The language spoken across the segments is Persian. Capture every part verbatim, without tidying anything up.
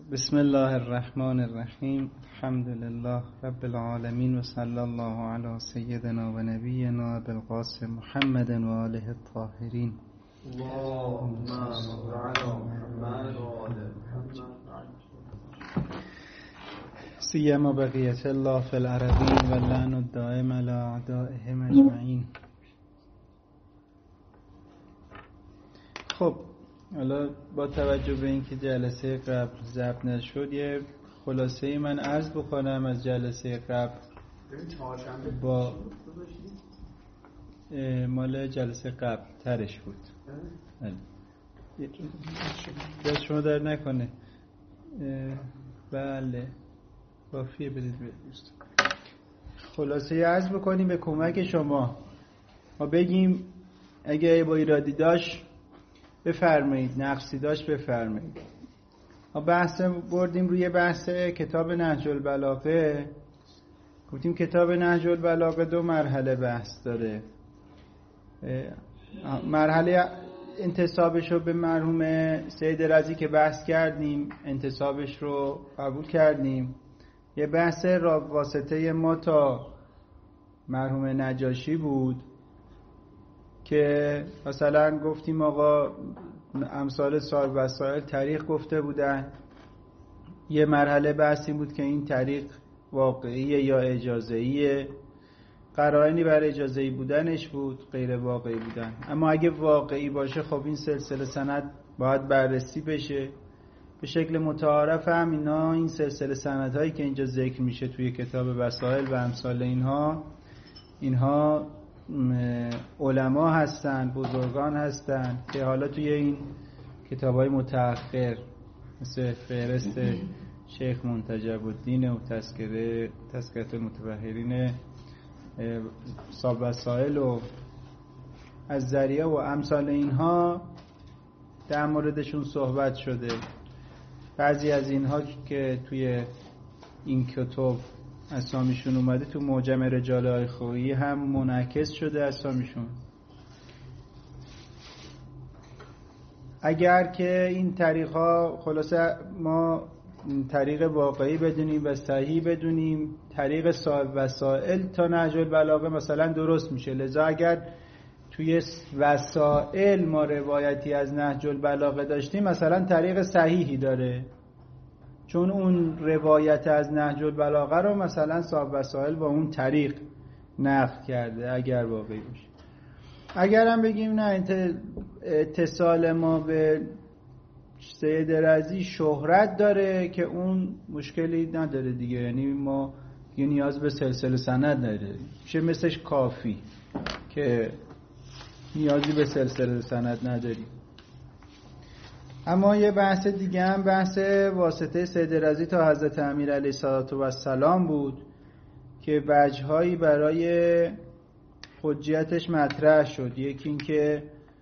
بسم الله الرحمن الرحیم. الحمد لله رب العالمین و صلی الله علی سیدنا و نبینا ابوالقاسم محمد و آله الطاهرین. اللهم صل علی محمد و آل محمد. سیما بقیت الله فی الارضین و اللعن الدائم علی اعدائهم اجمعین. خب حالا با توجه به اینکه جلسه قبل ضبط نشد یه خلاصه من عرض بکنم از جلسه قبل. با مال جلسه قبل ترش بود. دست شما در نکنه. بله کافیه بدید به دوست. خلاصه عرض بکنیم به کمک شما. ما بگیم اگه با ایرادی داشت بفرمایید، نقصی داشت بفرمایید. ما بحث بردیم روی بحث کتاب نهج البلاغه. گفتیم کتاب نهج البلاغه دو مرحله بحث داره. مرحله انتسابش رو به مرحوم سید رضی که بحث کردیم، انتسابش رو قبول کردیم. یه بحث واسطه ما تا مرحوم نجاشی بود که مثلا گفتیم آقا امثال صاحب وسائل طریق گفته بودن. یه مرحله بحثی بود که این طریق واقعیه یا اجازهیه. قرائنی بر اجازهی بودنش بود، غیر واقعی بودن. اما اگه واقعی باشه خب این سلسله سند باید بررسی بشه. به شکل متعارف هم اینا این سلسله سندهایی که اینجا ذکر میشه توی کتاب وسائل و امثال اینها اینها علما هستن، بزرگان هستن که حالا توی این کتاب‌های متأخر مثل فهرست شیخ منتجب الدین و تذکره تذکرة المتبحرین صاحب وسائل و از ذریعه و امثال اینها در موردشون صحبت شده. بعضی از اینها که توی این کتاب اسامیشون اومده تو معجم رجال آیخویی هم منعکس شده اسامیشون. اگر که این طریقا خلاصه ما طریق واقعی بدونیم و صحیح بدونیم، طریق صاحب وسائل تا نهج البلاغه مثلا درست میشه. لذا اگر توی وسائل ما روایتی از نهج البلاغه داشتیم مثلا طریق صحیحی داره، چون اون روایت از نهج البلاغه رو مثلا صاحب وسائل با اون طریق نقل کرده اگر واقعی باشه. اگر هم بگیم نه اتصال ما به سید رضی شهرت داره که اون مشکلی نداره دیگه، یعنی ما یه نیاز به سلسله سند نداره، میشه مثلش کافی که نیازی به سلسله سند نداریم. اما یه بحث دیگه هم بحث واسطه سید رضی تا حضرت امیر علیه السلام بود که وجه‌هایی برای حجیتش مطرح شد. یکی این که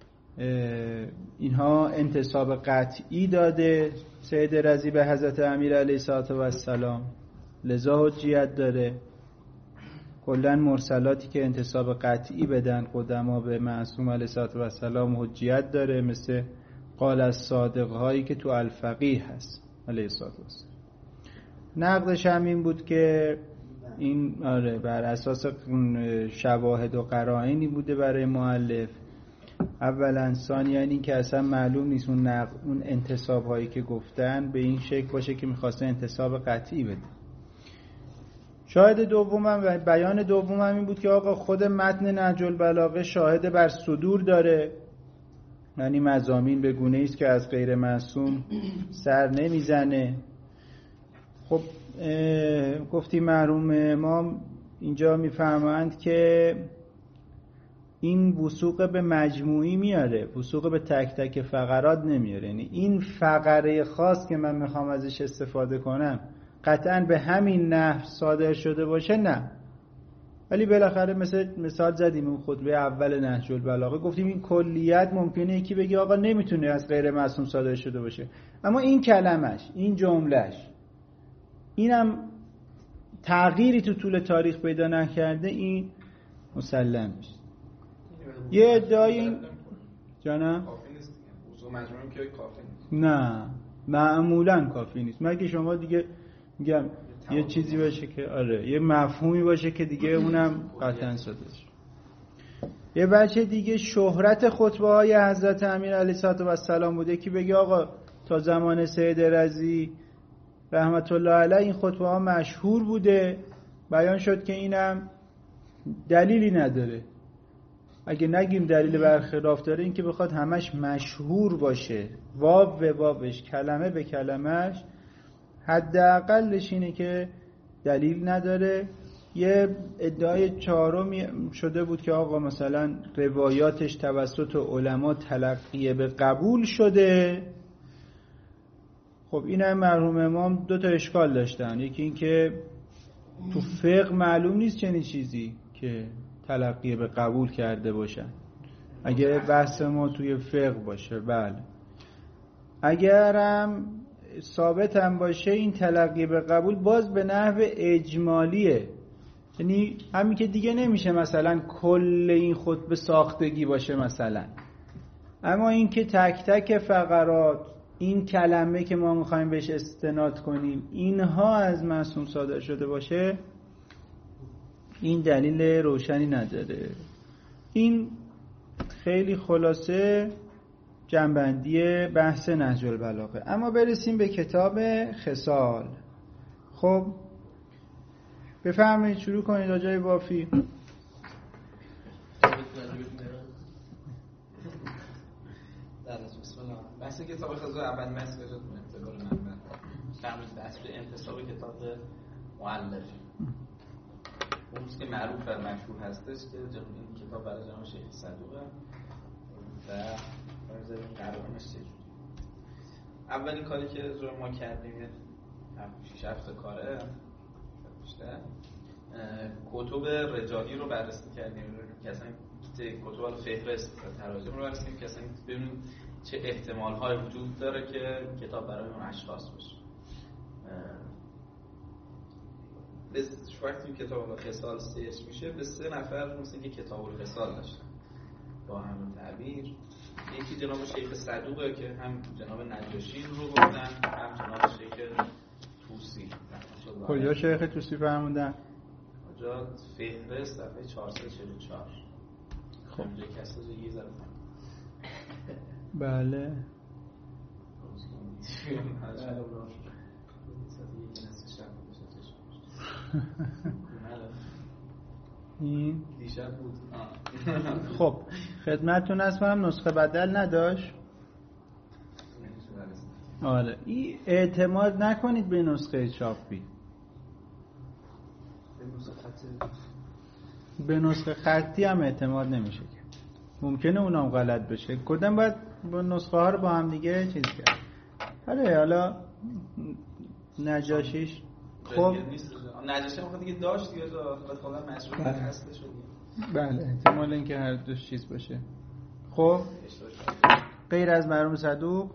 اینها انتساب قطعی داده سید رضی به حضرت امیر علیه السلام، لذا حجیت داره. کلن مرسلاتی که انتساب قطعی بدن قدما به معصوم علیه السلام حجیت داره، مثل قال از صادق هایی که تو الفقیه هست علیه السلام. نقدش هم این بود که این آره بر اساس شواهد و قرائنی بوده برای مؤلف. اولا ثانیاً این که اصلا معلوم نیست اون نقد اون انتساب هایی که گفتن به این شکل باشه که میخواسته انتساب قطعی بده. شاهد دومم و بیان دومم این بود که آقا خود متن نهج البلاغه شاهد بر صدور داره، یعنی مضامین به گونه‌ای است که از غیر معصوم سر نمیزنه. خب گفتیم مرحوم امام اینجا میفرمایند که این وثوق به مجموعی میاره، وثوق به تک تک فقرات نمیاره. یعنی این فقره خاص که من میخوام ازش استفاده کنم قطعاً به همین نحو صادر شده باشه نه، ولی بالاخره مثل مثال زدیم اون خطبه اول نهج البلاغه گفتیم این کلیت ممکنه یکی بگه آقا نمیتونه از غیر معصوم صادر شده باشه، اما این کلمش، این جملهش، اینم تغییری تو طول تاریخ پیدا نکرده، این مسلم است. یه ادعای این جانم کافی نیست دیگه، وضو مجموعی که کافی نیست. نه معمولا کافی نیست، مگه شما دیگه میگم یه چیزی باشه که آره یه مفهومی باشه که دیگه اونم قطعا ساده شه. یه بچه دیگه شهرت خطبه های حضرت امیر علیه السلام بوده که بگه آقا تا زمان سید رضی رحمت الله علیه این خطبه ها مشهور بوده، بیان شد که اینم دلیلی نداره. اگه نگیم دلیل برخلاف داره، این که بخواد همش مشهور باشه واو به واوش کلمه به کلمش، حداقلش اینه که دلیل نداره. یه ادعای چهارم شده بود که آقا مثلا روایاتش توسط علما تلقی به قبول شده. خب این هم مرحوم امام دو تا اشکال داشتن، یکی این که تو فقه معلوم نیست چنین چیزی که تلقی به قبول کرده باشن، اگه بحث ما توی فقه باشه. بله اگرم ثابت هم باشه این تلقی به قبول باز به نحو اجمالیه، یعنی همین که دیگه نمیشه مثلا کل این خطبه ساختگی باشه مثلا، اما این که تک تک فقرات این کلمه که ما میخوایم بهش استناد کنیم اینها از معصوم صادر شده باشه، این دلیل روشنی نداره. این خیلی خلاصه جنبندی بحث نهج البلاغه. اما برسیم به کتاب خصال. خب بفرمایید شروع کنید آجای بافی. بسم الله. بحث کتاب خصال اول مس بجد انتقال منبع. فرمایید بحث انتصاب کتاب مؤلف. اون چیزی که معروف و مشهور هستش که این کتاب برای جناب شیخ صدوقه و برای قرارمش چجوری. اولین کاری که رو ما کردیم شش هفت کاره بیشتر کتب رجالی رو بررسی کردیم که اصلا کتب رو فهرست و تراجم رو بررسی کردیم که اصلا ببینیم چه احتمال‌های وجود داره که کتاب برای اون اشخاص باشه. به وقتی کتاب خصال سرچ میشه به سه نفر مثل که کتاب الخصال داشتن با همین تعبیر. یکی جناب شیخ صدوقه که هم جناب نجاشی رو گفتن، هم جناب شیخ توسی. کجا شیخ توسی فرمودن؟ کجا فهرست صفحه چهارصد و چهل و چهار. خب اینجا کسا یه ذره بله این دیشب بود. خب خدمتتون هست. منم نسخه بدل نداشت. آره این اعتماد نکنید به نسخه چاپی، به نسخه خطی هم اعتماد نمیشه که ممکنه اونام غلط بشه. کدام باید با نسخه ها رو با هم دیگه چیز کرد. آره حالا نجاشیش خب نجاشی هم دیگه داشت دیگه خودم مشروع هسته شد. بله احتمال اینکه هر دو چیز باشه. خب غیر از مرحوم صدوق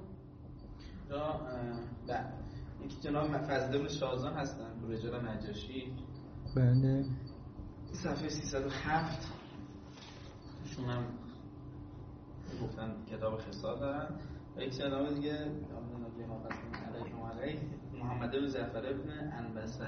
بله یکی جناب فضل بن شازان هستن رجال نجاشی. بله صفحه سیصد و هفت شون هم گفتن کتاب خصال دارن. و یک جناب دیگه محمد بن جعفر ابن انبسه.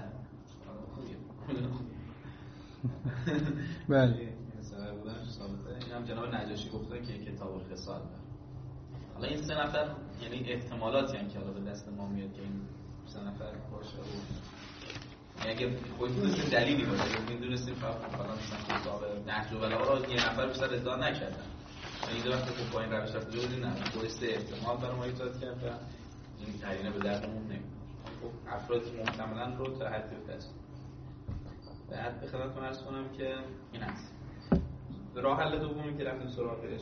بله این هم جناب نجاشی گفته که کتاب الخصال داره. حالا این سه نفر یعنی احتمالاتی هم که حالا به دست ما میاد که این سه نفر باشه و اگه خودتون دلیلی باشه اگه میدونستیم فقط مثلا مثلا کتاب نهج البلاغه رو یه نفر بیشتر ادعا نکردن، یعنی دو وقت خب با این روش رفته بودیم نه دوست احتمال برای ما ایجاد کرد و این قرینه به دردمون نمیاد. خب افرادی که محتملاً رو تا حدی بفرست. بعد به خدمتتون عرض کنم که این هست راه حل دومی که رفتیم سراغش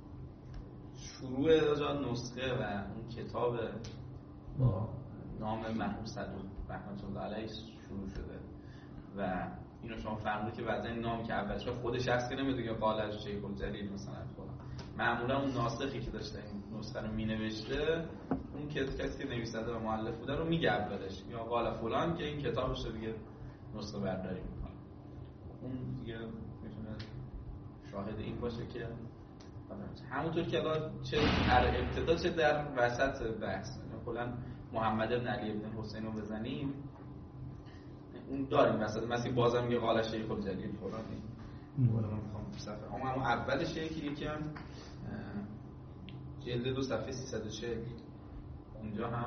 شروع جان نسخه و اون کتاب با نام مرحوم صدوق رحمت الله علیه شروع شده و اینو شما فرمودید که بعضی نام که اولش خود شخصی نمیدونه که قال از شیخ الجلیل مثلا خودم معمولا اون ناسخی که داشته این نسخه رو مینوشته اون کسی که نویسنده و مؤلف بوده رو میگه اولش یا قال فلان که این کتابش رو دیگه نسخه برداری میکنه. اون دیگه میتونه شاهد این باشه که همونطور که الان چه در ابتدا چه در وسط بحث کلا محمد بن علی بن حسین رو بزنیم اون داریم مثلا مثلا بازم میگه قال شیخ الجلیل فلانی ولی من میخوام صفحه اما اما اولش یکی یکم جلد دو صفحه سیصد و چهل اونجا هم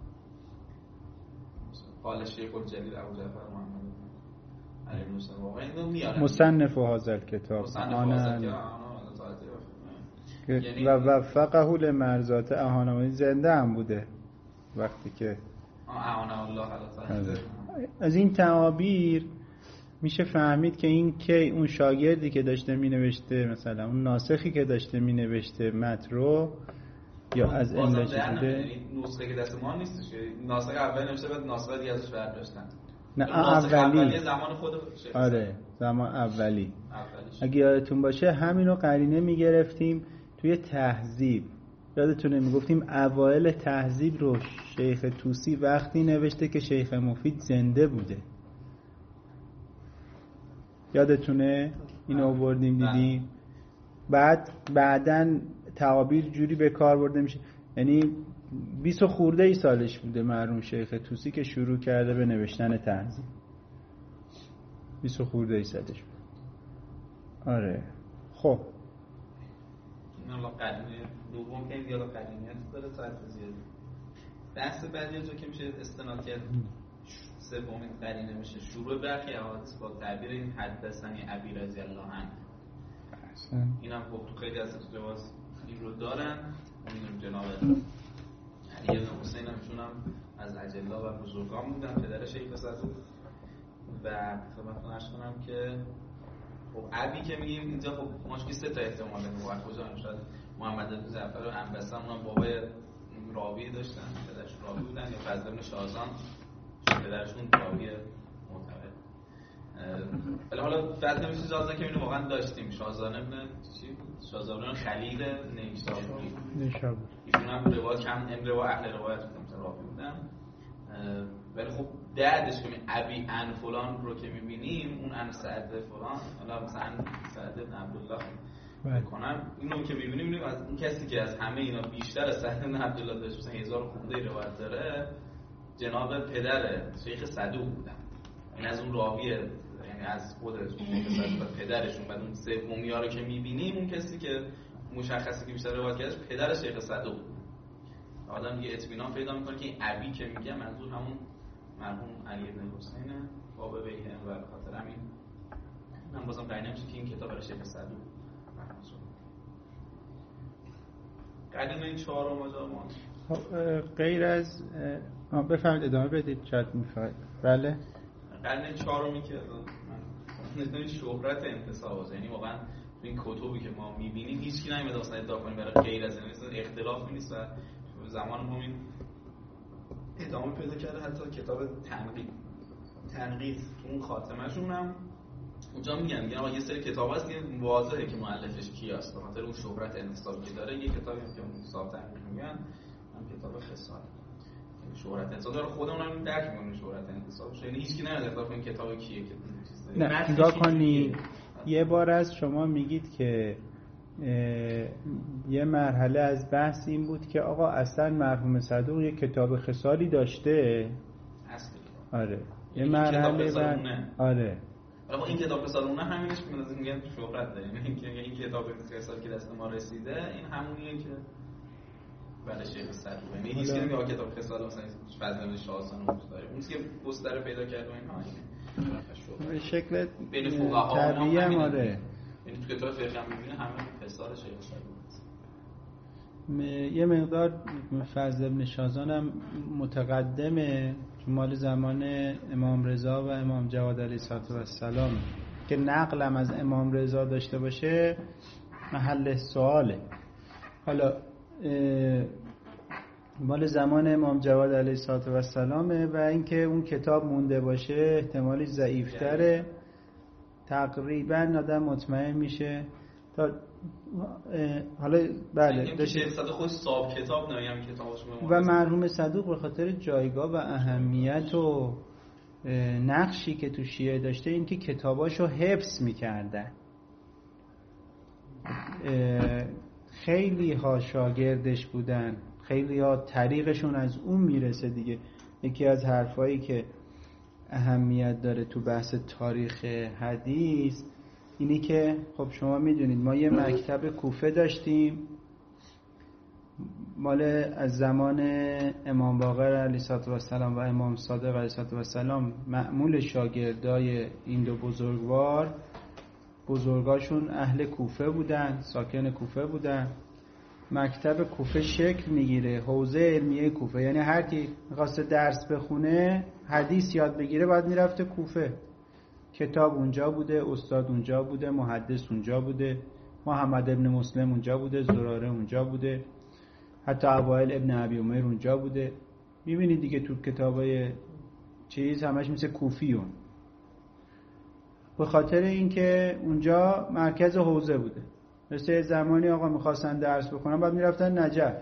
قال شیخ الجلیل ابو جعفر محمد علی بن حسین واقعا اینو میاره مصنف هذا الکتاب یعنی و وفقه لمرضات اهانه زنده هم بوده وقتی که اهانه الله تعالی. از این تعابیر میشه فهمید که این که اون شاگردی که داشته می نوشته مثلا اون ناسخی که داشته می نوشته مترو یا از این بوده نسخه که دست ما نیستش ناسخ اول نوشته بعد ناسخ دیگه ازش برداشتن نه اولی زمان خود شیخ آره زمان اولی اولیش. اگه یادتون باشه همینو قرینه میگرفتیم توی تهذیب یادتونه میگفتیم اوائل تهذیب رو شیخ طوسی وقتی نوشته که شیخ مفید زنده بوده یادتونه اینو آوردیم دیدیم بعد بعدن تعابیر جوری به کار برده میشه یعنی بیست خورده ای سالش بوده مرحوم شیخ طوسی که شروع کرده به نوشتن تهذیب بیست خورده ای سالش بود آره خب این الله قدیمه دوم که دیالا قدیمیت داره ساعت زیادی بحث بعدی جا که میشه استناد کرد سومین قرینه میشه شروع برخی احادیث با تعبیر این حدثنی ابی رضی الله عنه اینم خب تو خیلی از جواز این رو دارن میدونیم جناب علی بن حسین هم ایشون هم از اجلا و بزرگان بودن پدر شیخ صدوق و خدمتتون عرض کنم که خب ابی که میگیم اینجا خب مشکی سه تا احتماله و کجا شاید محمد بن جعفر و انبسه اونم بابای راوی داشتن پدرش راوی بودن یا فضل بن شازان پدرشون راوی معتبر ولی حالا فضل بن شازان که اینو واقعا داشتیم شازان ابن چی بود شازان خلیل نیشابوری نیشابوری ایشون هم روایت کم ام روایت اهل روایت بودن راوی بودن ولی خب بعدش که ابی ان فلان رو که میبینیم اون ان سعد فلان حالا مثلا سعد بن عبدالله بکنم اینو که میبینیم میبینیم از اون کسی که از همه اینا بیشتر از سعد بن عبدالله داشت مثلا هزار خورده روایت داره جناب پدر شیخ صدوق بودن این از اون راوی یعنی از خود شیخ صدوق و پدرشون بعد اون سومی‌ها رو که میبینیم اون کسی که مشخصه که بیشتر روایت کرده پدر شیخ صدوق آدم یه اطمینان پیدا میکنه که این ابی که میگه منظور همون مرحوم علی بن حسینه باب بیه و خاطر همین من بازم قاعده نمیشه که این کتاب برای شیخ صدوق قدیم این چهارم ماجرا ما غیر از بفهمید ادامه بدید چت میخواید بله قرن چهارمی که من شهرت انتصاب یعنی واقعا تو این کتبی که ما میبینیم هیچ کی نمیاد اصلا ادعا کنه برای غیر از این اختلافی نیست و زمان ما این ادامه پیدا کرده حتی کتاب تنقیح تنقیح اون خاتمه‌شون هم اونجا میگن میگن آقا یه سری کتاب هست که واضحه که مؤلفش کی است به خاطر اون شهرت انتصابی که داره یه کتابی هم که اون صاحب تنقیح میگن هم کتاب خصال شهرت انتصاب داره خودمون هم درک می‌کنیم شهرت انتصاب یعنی هیچ کی نمیاد ادعا کنه کتاب کیه که نه نگاه کنید یه بار از شما میگید که یه مرحله از بحث این بود که آقا اصلا مرحوم صدوق یه کتاب خصالی داشته اصلا آره یه مرحله بعد آره اما این کتاب خصالونه همینش که میگن شهرت داره یعنی اینکه این کتاب خصال که دست ما رسیده این همونیه که بعد شیخ صدوق یعنی هیچ کی نمیگه کتاب خصال مثلا فضل شازان داره اون که گستره پیدا کرد و اینها به شکل بین فقها طبیعی هم آره یعنی تو کتاب فقه هم می‌بینه همه فساد شیخ صدوق یه مقدار فضل ابن شازان هم متقدمه چون مال زمان امام رضا و امام جواد علیه السلام که نقلم از امام رضا داشته باشه محل سواله حالا مال زمان امام جواد علیه السلام و اینکه اون کتاب مونده باشه احتمالی ضعیف‌تره تقریبا آدم مطمئن میشه تا حالا بله داشت شیخ صدوق خودش صاحب کتاب نمیگم کتابش و مرحوم صدوق به خاطر جایگاه و اهمیت و نقشی که تو شیعه داشته این که کتاباشو حفظ میکردن خیلی ها شاگردش بودن خیلی ها طریقشون از اون میرسه دیگه. یکی از حرفایی که اهمیت داره تو بحث تاریخ حدیث اینی که خب شما میدونید ما یه مکتب کوفه داشتیم مال از زمان امام باقر علیه السلام و امام صادق علیه السلام. معمول شاگردای این دو بزرگوار بزرگاشون اهل کوفه بودن، ساکن کوفه بودن. مکتب کوفه شکل میگیره، حوزه علمیه کوفه، یعنی هر کی می‌خواسته درس بخونه، حدیث یاد بگیره باید میرفته کوفه. کتاب اونجا بوده، استاد اونجا بوده، محدث اونجا بوده، محمد ابن مسلم اونجا بوده، زراره اونجا بوده، حتی اوائل ابن ابی عمر اونجا بوده. میبینید دیگه تو کتابای چیز همش مثل کوفیون، به خاطر اینکه اونجا مرکز حوزه بوده. مثل زمانی آقا میخواستن درس بخونن بعد میرفتن نجف،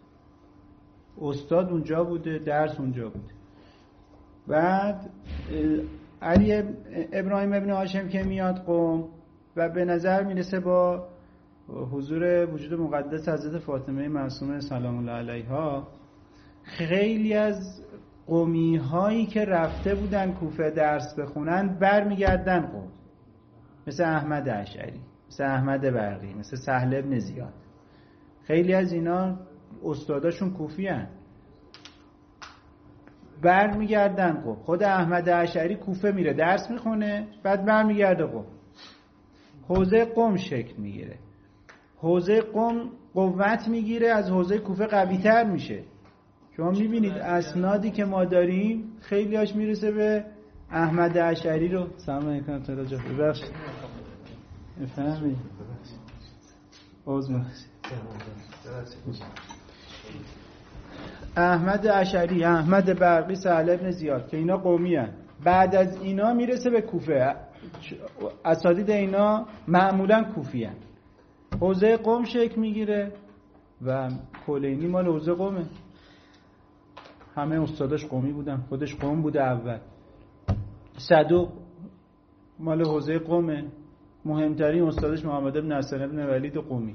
استاد اونجا بوده، درس اونجا بوده. بعد علی ابراهیم ابن هاشم که میاد قم و به نظر میرسه با حضور وجود مقدس حضرت فاطمه معصومه سلام الله علیها، خیلی از قمی هایی که رفته بودن کوفه درس بخونن برمیگردن قم، مثل احمد اشعری، مثل احمد برقی، مثل سهل ابن زیاد. خیلی از اینا استاداشون کوفی هن، برمیگردن قم. خود احمد اشعری کوفه میره درس میخونه، بعد برمیگرده قم. حوزه قم شکل میگیره، حوزه قم قوت میگیره، از حوزه کوفه قوی تر میشه. شما میبینید اسنادی که ما داریم خیلی هاش میرسه به احمد اشعری رو. سلام علیکم تعالی جا ببخش افهمی عذر احمد اشعری، احمد برقی، سهل ابن زیاد که اینا قومی هن. بعد از اینا میرسه به کوفه، اساتید اینا معمولا کوفی هن. حوزه قم شکل میگیره و کلینی مال حوزه قمه، همه استاداش قمی بودن، خودش قم بوده اول. صدوق مال حوزه قمه، مهمترین استادش محمد بن حسن بن ولید قمی.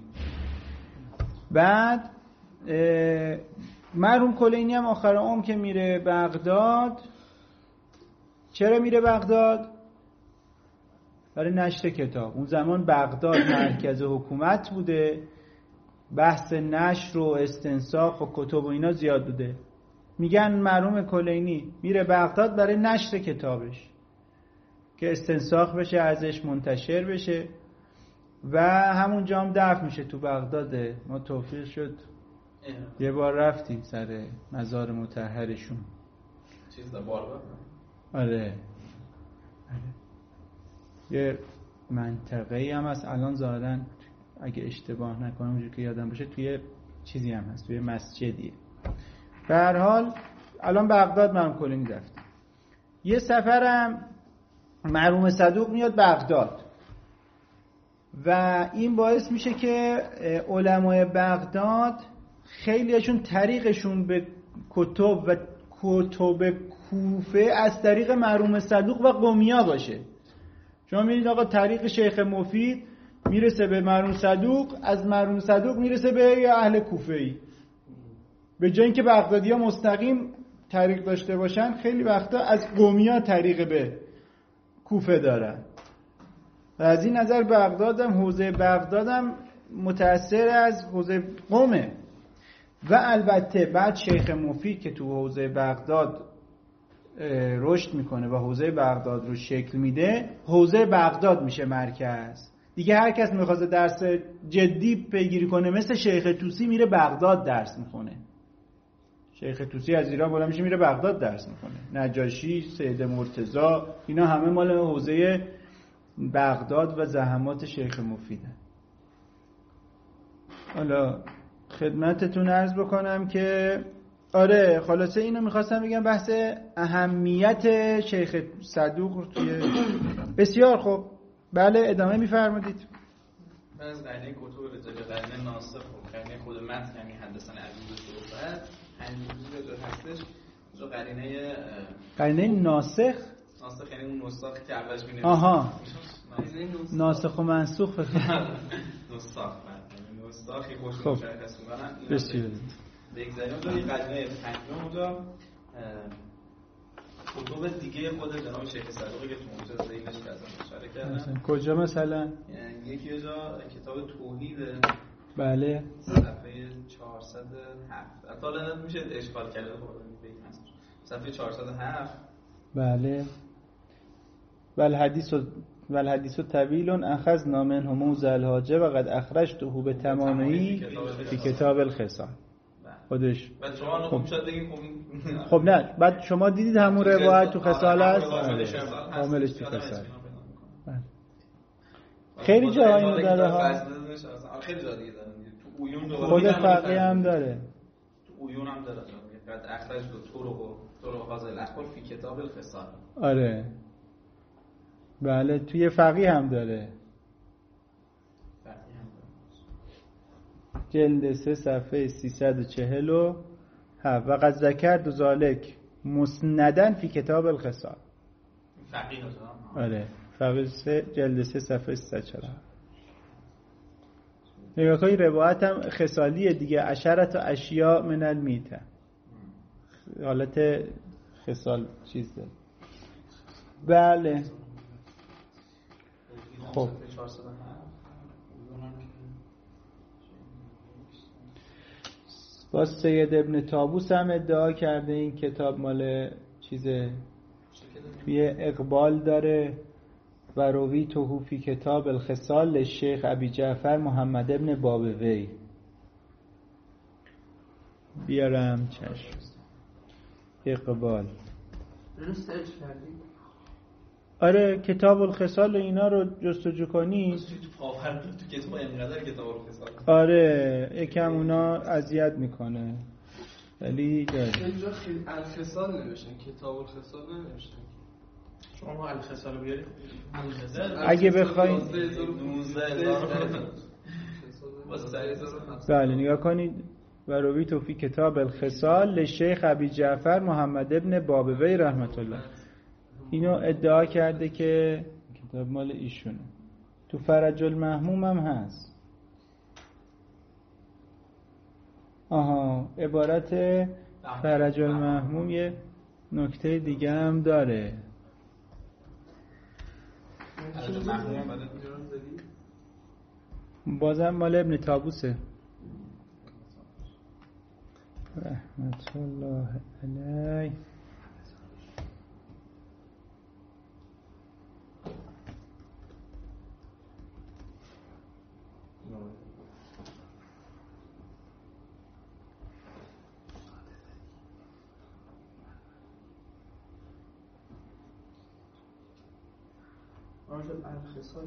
بعد مرحوم کلینی هم آخر عمر که میره بغداد، چرا میره بغداد؟ برای نشر کتاب. اون زمان بغداد مرکز حکومت بوده، بحث نشر و استنساخ و کتب و اینا زیاد بوده. میگن مرحوم کلینی میره بغداد برای نشر کتابش که استنساخ بشه، ازش منتشر بشه و همونجا هم دفن میشه تو بغداده. ما توفیق شد یه بار رفتیم سر مزار مطهرشون. چیز دا بارگاه؟ آره یه منطقه‌ای هم هست الان ظاهراً اگه اشتباه نکنم اونجوری که یادم باشه توی چیزی هم هست، توی مسجدیه. به هر حال الان بغداد مرحوم کلینی رفت. یه سفرم مرحوم صدوق میاد بغداد و این باعث میشه که علمای بغداد خیلیشون طریقشون به کتب و کتب کوفه از طریق مرحوم صدوق و قمیا باشه. شما می‌بینید آقا طریق شیخ مفید میرسه به مرحوم صدوق، از مرحوم صدوق میرسه به اهل کوفه‌ای. به جای اینکه بغدادی‌ها مستقیم طریق داشته باشن، خیلی وقتا از قمیا طریق به کوفه دارن. و از این نظر بغدادم، حوزه بغدادم متأثر از حوزه قمه. و البته بعد شیخ مفید که تو حوزه بغداد رشد میکنه و حوزه بغداد رو شکل میده، حوزه بغداد میشه مرکز دیگه. هر کس میخواد درس جدی پیگیری کنه مثل شیخ طوسی میره بغداد درس میکنه. شیخ طوسی از ایران بالا میشه میره بغداد درس میکنه. نجاشی، سید مرتضی، اینا همه مال حوزه بغداد و زحمات شیخ مفیده. حالا خدمتتون عرض بکنم که آره خلاصه اینو میخواستم بگم، بحث اهمیت شیخ صدوق توی بسیار خوب. بله ادامه میفرمایید. از قرینه کتب رجال، قرینه ناسخ و قرینه خود متن، یعنی حدثنا عزیز صحبت همینجوری رجال هستش. جو قرینه قرینه ناسخ ناسخ یعنی اون نسخی که اولش می‌نویسه. آها ناسخ و منسوخ فکر نسخ نسخی خوش مشخص می‌کنن. بسیار بگذاریم اونجا یه قدمه پنجم اونجا کتب دیگه خود جناب شیخ صدوقی که تو اونجا ذیلش کردن اشاره کردن. کجا مثلا؟ یکی جا کتاب توحید، بله، صفحه چهارصد و هفت. اصلا میشه اشکال کرده بگیم صفحه چهارصد و هفت. بله. ول حدیث ول حدیث طویل اخذنا منه موضع الحاجه و قد اخرجته به تمامی فی کتاب الخصال. خودش بعد شما خوب شد بگیم خب نه، بعد شما دیدید همون روایت تو خصال است، کاملش تو خصال. خیلی جاهایی داره ها، خیلی جا دیگه داره تو عیون دوباره خود فقیه هم داره، تو عیون هم داره قد اخرج دو طرق و طرق هذا الاخبار فی کتاب الخصال. آره بله، توی فقیه هم داره، جلد سه صفحه سیصد و چهل و هفت. و قد ذکرت ذالک مسندن فی کتاب الخصال. فقیه آره فقیه سه جلد سه صفحه سیصد و چهل و هفت. نگاه کنید روایت هم خصالیه دیگه، عشرت و اشیاء من المیته، حالت خصال چیز داره. بله خب با سید ابن طاووس هم ادعا کرده این کتاب مال چیزه، توی اقبال داره و روی توهو فی کتاب الخصال شیخ ابی جعفر محمد ابن بابوی. بیارم چشم اقبال. آره کتاب الخصال اینا رو جستجو کنی تو کتاب اینقدر کتاب الخصال آره یکم اونا اذیت میکنه، ولی اینجا خیلی الخصال نوشتن، کتاب الخصال نوشتن. شما الخصال رو بیارید اگه بخواید بله نگاه کنید و روی توفی کتاب الخصال لشیخ ابی جعفر محمد ابن بابوی رحمت الله. اینو ادعا کرده که کتاب مال ایشونه. تو فرج المهموم هم هست. آها عبارت فرج المهموم یه نکته دیگه هم داره. بازم مال ابن طاووسه رحمت الله علیه. الخصال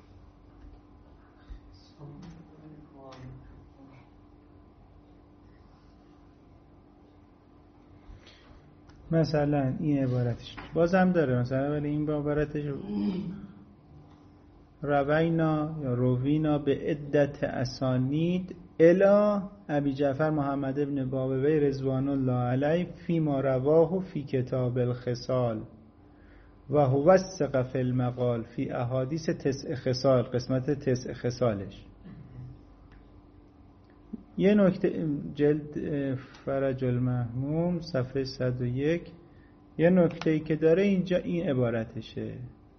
مثلا این عبارتش بازم داره مثلا، ولی این عبارتش روینا یا روینا به عدت اسانید الی ابی جعفر محمد ابن بابوی رضوان الله علیه فی ما رواه فی کتاب الخصال و هو الثقه فی المقال فی احادیث تسع خصال، قسمت تسع خصالش. یه نکته جلد فرج المهموم صفحه صد و یک، یه نکته‌ای که داره اینجا این عبارتشه،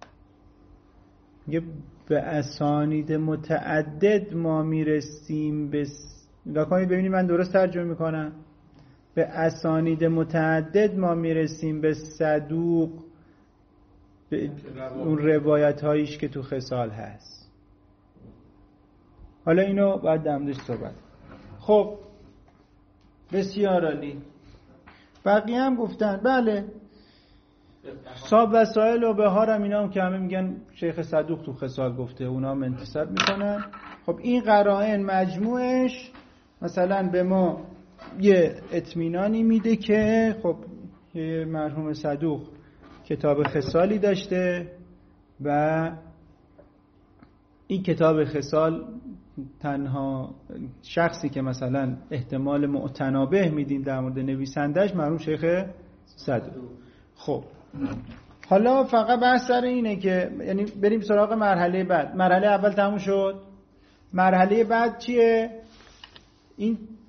یه به اسانید متعدد ما میرسیم به نگاه کنید ببینید من درست ترجمه میکنم، به اسانید متعدد ما میرسیم به صدوق، به اون روایت هاییش که تو خصال هست. حالا اینو بعد دمدش صحبت. خب بسیار عالی. بقیه هم گفتن بله صاحب وسائل و بهار هم اینا هم که همه میگن شیخ صدوق تو خصال گفته، اونا هم انتساب میکنن. خب این قرائن مجموعش مثلا به ما یه اطمینانی میده که خب مرحوم صدوق کتاب خصالی داشته و این کتاب خصال تنها شخصی که مثلا احتمال معتنابه میدیم در مورد نویسندش مرحوم شیخ صدوق. خب حالا فقط بحث سر اینه که یعنی بریم سراغ مرحله بعد. مرحله اول تموم شد، مرحله بعد چیه؟ این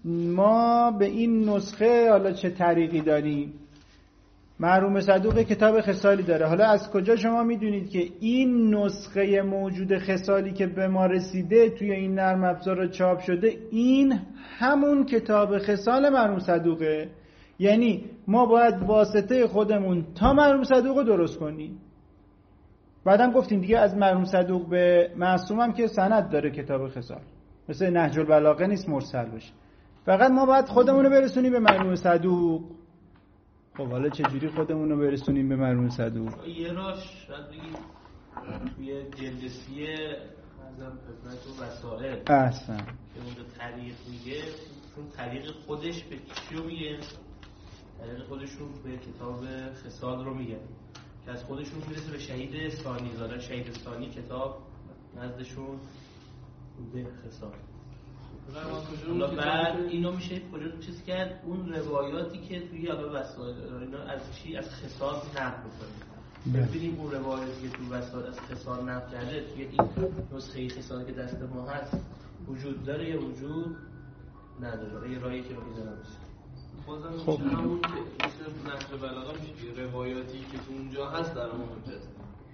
ما به این نسخه حالا چه طریقی داریم؟ مرحوم صدوق کتاب خصالی داره. حالا از کجا شما میدونید که این نسخه موجود خصالی که به ما رسیده توی این نرم افزار چاپ شده این همون کتاب خصال مرحوم صدوقه؟ یعنی ما باید واسطه خودمون تا مرحوم صدوق رو درست کنیم. بعدم گفتیم دیگه از مرحوم صدوق به معصوم هم که سند داره کتاب خصال، مثل نهج البلاغه نیست مرسل بشه. فقط ما باید خودمون رو برسونیم به مرحوم صدوق. خب حالا چجوری خودمون رو برسونیم به مرحوم صدوق؟ یه راش شاید بگیم توی جلدسی ازم خدمت و وسائل احسن که اونجا طریق میگه، چون طریق خودش به چی رو میگه؟ طریق خودشون به کتاب خصال رو میگه که از خودشون میرسه به شهید ثانی. زاده شهید ثانی کتاب نزدشون به خصال. حالا بعد اینو میشه کجا چیز کرد؟ اون روایاتی که توی حالا وسائل اینا از چی؟ از خصال نقل می‌کنه. ببینیم اون روایاتی که توی وسائل از خصال نقل کرده توی این نسخه خصالی که دست ما هست وجود داره یا وجود نداره؟ یه راهی که رو می‌ذارم بازم خب همون که مثل نهج بلاغه میشه روایاتی که تو اونجا هست در اون حجت.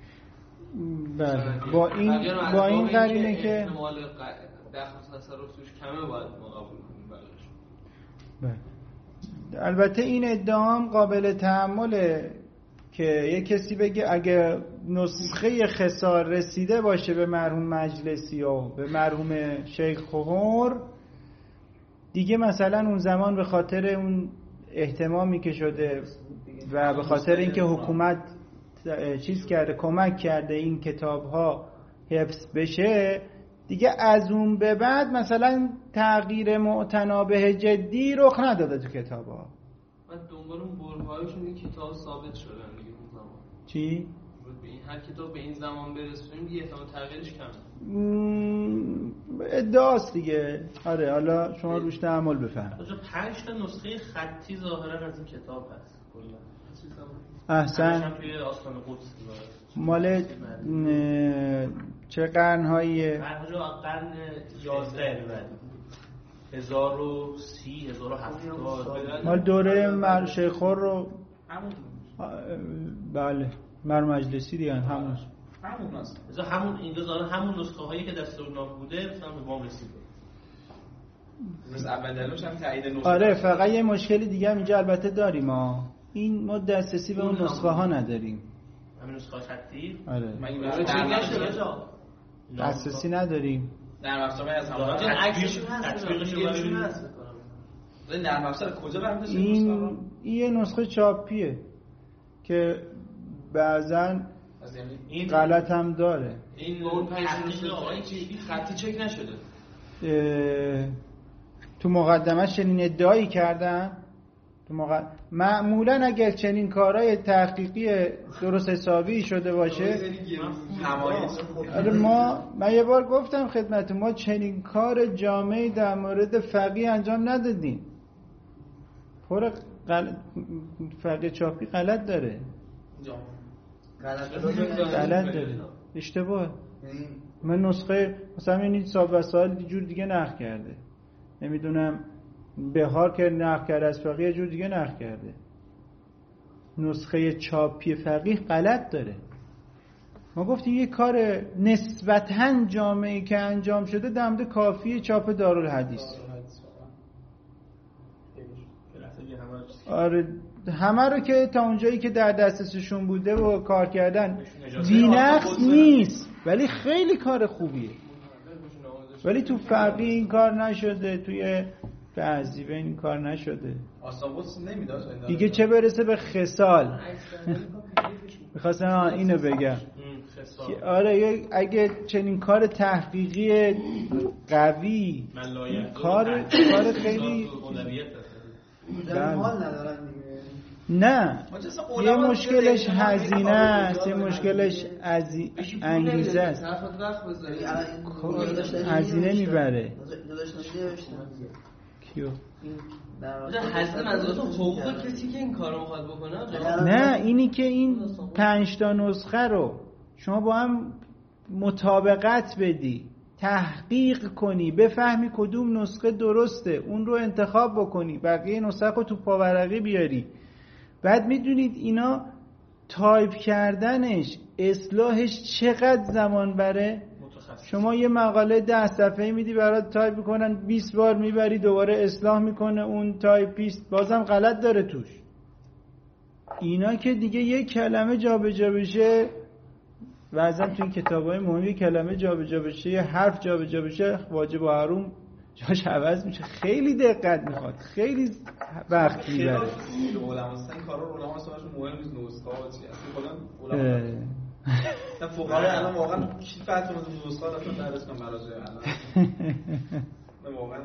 بله با این با این قرینه که احتمال دخل تصرف توش کمه باید ما قبول کنیم. بله البته این ادعام قابل تأمله که یه کسی بگه اگه نسخه خصال رسیده باشه به مرحوم مجلسی و به مرحوم شیخ خهر، دیگه مثلا اون زمان به خاطر اون اهتمامی که شده و به خاطر اینکه حکومت چیز کرده کمک کرده این کتاب ها حفظ بشه، دیگه از اون به بعد مثلا تغییر معتنابه جدی رخ نداده تو کتاب ها. بعد دنبال اون برهایشون این کتاب ثابت شدن دیگه اون زمان. چی؟ به این هر کتاب به این زمان برسونیم دیگه احتمال تغییرش کمه. ادعاست دیگه. آره حالا شما روش تعامل بفهم. آجا پنج تا نسخه خطی ظاهرا از این کتاب هست کلا. احسن. توی آستان قدس مال چه قرن‌هایی؟ قرن یازده هزار و سی هزار و هفتاد مال دوره مر شیخ خور رو همون بله مر مجلسی دیگه همون همون است. مثلا همون اینجا ظاهرا همون نسخه هایی که دست اونا بوده مثلا به ما رسیده. مثلا اول دلوش هم تایید نسخه. آره فقط یه مشکل دیگه هم اینجا البته داریم ما. این ما دسترسی به اون نسخه ها نداریم. همین نسخه خطی؟ آره. من این نشده. دسترسی نداریم. نرم افزار از همون عکسشون هست. تطبیقشون هست. نرم افزار کجا برمی‌داشت؟ این یه نسخه چاپیه که بعضن این غلط هم داره. این اون پنج نسخه خطی چک نشده. تو مقدمه چنین ادعایی کردن. تو مقد... معمولا اگر چنین کارهای تحقیقی درست حسابی شده باشه آره ما من یه بار گفتم خدمت ما چنین کار جامعی در مورد فقیه انجام ندادیم. پر غل... فقیه چاپی غلط داره غلط داره اشتباه. من نسخه مثلا این صاحب وسائل یه جور دیگه نقل کرده، نمیدونم بهار که نقل کرده از فقیه جور دیگه نقل کرده. نسخه چاپی فقیه غلط داره. ما گفتیم یه کار نسبتاً جامعی که انجام شده در مورد کافی چاپ دارالحدیث. آره همه رو که تا اونجایی که در دسترسشون بوده و کار کردن بی‌نقص نیست، ولی خیلی کار خوبیه. ولی تو فقیه این کار نشده، توی تعذیب این کار نشده. آسابوس نمیداد دیگه چه برسه به خصال. میخواستم اینو بگم آره اگه چنین کار تحقیقی قوی کار کار خیلی نه یه مشکلش هزینه است، یه مشکلش ازی... انگیزه است، هزینه میبره. کیو؟ هزینه منظورتون حقوق کسی که این کارو میخواد بکنه؟ نه اینی که این پنج تا نسخه رو شما با هم مطابقت بدی، تحقیق کنی، بفهمی کدوم نسخه درسته، اون رو انتخاب بکنی، بقیه نسخه رو تو پاورقی بیاری. بعد میدونید اینا تایپ کردنش، اصلاحش چقدر زمان بره؟ شما یه مقاله ده صفحه‌ای میدی برات تایپ میکنن، بیست بار میبری دوباره اصلاح میکنه اون تایپیست، بازم غلط داره توش. اینا که دیگه یه کلمه جابجا بشه، بعضی تو این کتابای مهمی کلمه جابجا بشه، یه حرف جابجا بشه، واجب و حرام جاش عوض میشه. خیلی دقت میخواد، خیلی وقت میبره. علما اصلا کارا علما اصلا مهم نیست، نسخه ها چی اصلا کلا علما تا فقرا الان واقعا چی فتوا رو نسخه اصلا درس کنم مراجع الان نه واقعا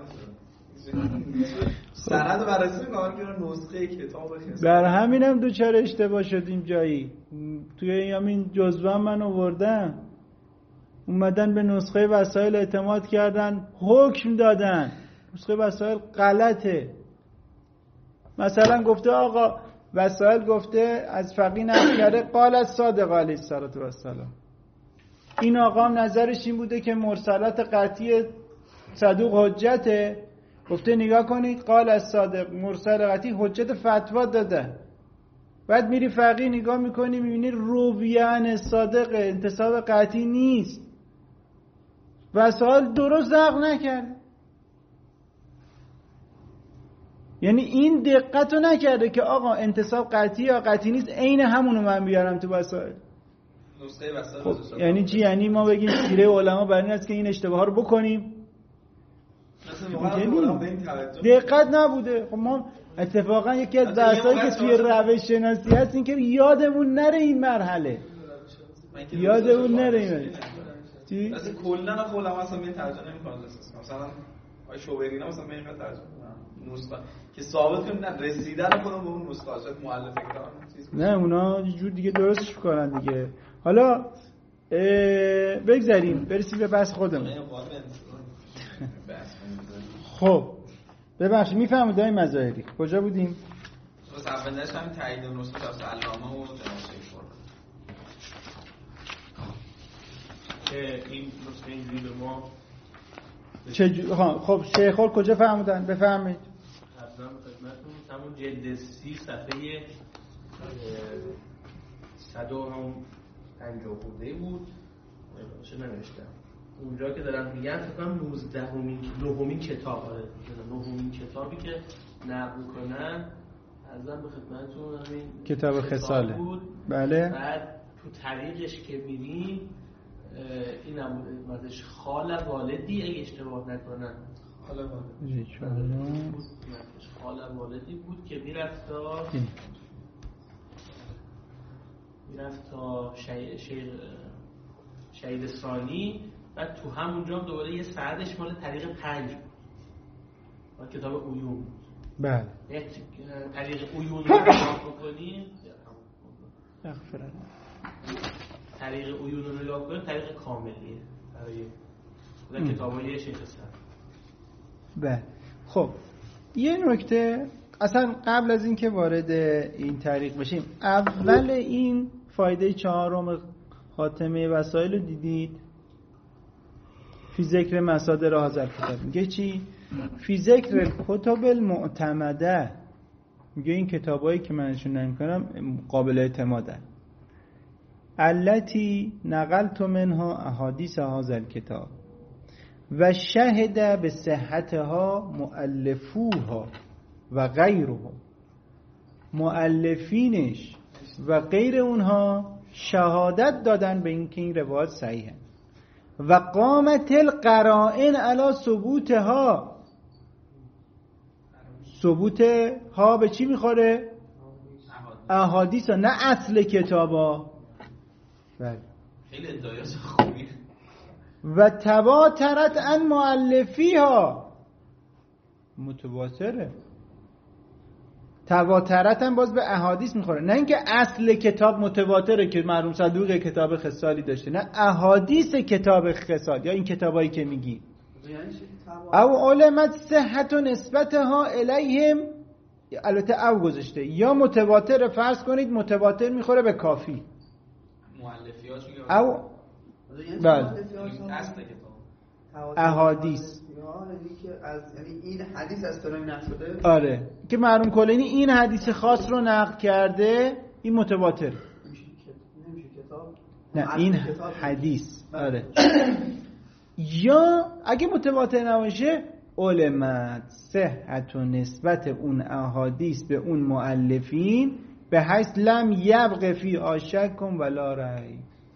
سند بررسی کار کردن نسخه کتاب خسته. بر همینم دوچار اشتباه شدیم جایی. توی همین جزوه من آوردم، اومدن به نسخه وسایل اعتماد کردن، حکم دادن نسخه وسایل غلطه. مثلا گفته آقا وسایل گفته از فقیه نقل کرده قال از صادق علیه السلام. این آقا هم نظرش این بوده که مرسلات قطعی صدوق حجته، گفته نگاه کنید قال از صادق مرسل قطعی حجت فتوا داده. بعد میری فقیه نگاه میکنی میبینی رویان صادق انتصاب قطعی نیست، وسایل درست نقل نکرده. یعنی این دقت رو نکرده که آقا انتصاب قطعی یا قطعی نیست، عین همونو من بیارم تو وسایل. خب یعنی چی؟ یعنی ما بگیم سیره علما بر این است که این اشتباه رو بکنیم؟ دقت نبوده. خب ما اتفاقا یکی از بحثایی که توی روش شناسی هست این که یادمون نره این مرحله، یادمون نره این مرحله. چی؟ اصلا کلا علما اصلا می ترجمه نمی‌کنن. مثلا آی شوبرینا مثلا می اینقدر ترجمه کنن نسخه که ثابت کنن رسیدن خودمون به اون نسخه شاید مؤلف کردن چیز نه، اونا یه جور دیگه درستش می‌کنن دیگه. حالا بگذاریم برسیم به بحث خودمون. خب ببخشید میفهمید این مظاهری کجا بودیم؟ بس اولش همین تایید نسخه از علامه و جناب شیخ که این نسخه اینجوری به ما چه ها خب شیخ ها کجا فهمیدن؟ بفهمید. قبلا خدمتتون همون جلد سی صفحه صد و پنجاه خورده بود. چه نوشتم اونجا که دارم میگم فکر کنم نوزدهمین نهمین کتاب آره نهمین کتابی که نقل کنن ازم به خدمتتون همین کتاب خصاله بود. بله. بعد تو طریقش که میریم اینم بعدش خال والدی اگه اشتباه نکنم خال والدی خال والدی بود که میرفت تا میرفت تا شهید شهید ثانی. بعد تو همونجا دوباره یه سردش مال طریق پنج بود، کتاب عیون بود. بله. طریق عیون رو نگاه بکنیم اغفرالله طریق عیون رو نگاه کنیم طریق کاملیه برای کتابای شیخ سر. بله. خب یه نکته اصلا قبل از این که وارد این طریق بشیم، اول این فایده چهارم خاتمه وسایل رو دیدید؟ فی ذکر مصادر هذا الکتاب میگه چی؟ فی ذکر کتب المعتمده، میگه این کتابایی که منشون نمیکنم قابل اعتمادن. التی نقلت منها احادیث هذا الکتاب و شهد به صحتها مؤلفوها و غیرهم، مؤلفینش و غیر اونها شهادت دادن به اینکه این روایت صحیحه. و قامت القرائن علی ثبوتها، ثبوت ها به چی میخوره؟ احادیث ها، نه اصل کتابا. بله خیلی ادعای خوبی. و تواترت عن مؤلفیها، متواتره. تواترت هم باز به احادیث میخوره، نه اینکه اصل کتاب متواتره که مرحوم صدوق کتاب خصالی داشته، نه احادیث کتاب خصال یا این کتابایی که میگی. او علمت صحت و نسبتها الیهم، البته او گذاشته، یا متواتر فرض کنید متواتر میخوره به کافی مؤلفیاشون او بله اصل کتاب احادیث یعنی که از یعنی این حدیث از فلانی نقل شده. آره که مرحوم کلینی این حدیث خاص رو نقل کرده، این متواتر. نمیشه کتاب. نه این حدیث. آره. یا اگه متواتر نباشه علمت صحت و نسبت اون احادیث به اون مؤلفین به حیث لم یبق فی آشک ولا رأی.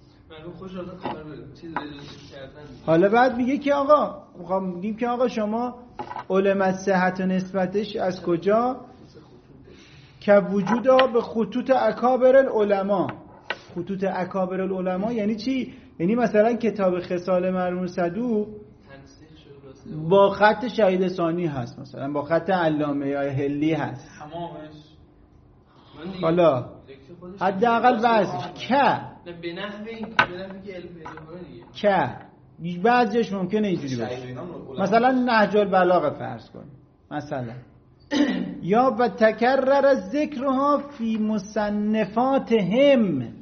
حالا بعد میگه که آقا میگیم که آقا شما علمت صحت و نسبتش از کجا؟ که وجودا به خطوط اکابر العلماء. خطوط اکابر العلماء یعنی چی؟ یعنی مثلا کتاب خصال مرحوم صدوق با خط شهید ثانی هست، مثلا با خط علامه یا هلی هست تمامش. حالا حداقل بعضیش که به نحوی به نحوی که علم پیدا کنه دیگه، که بعضیش ممکنه اینجوری باشه، مثلا نهج البلاغه فرض کن مثلا یا و تکرر ذکرها فی مصنفاتهم.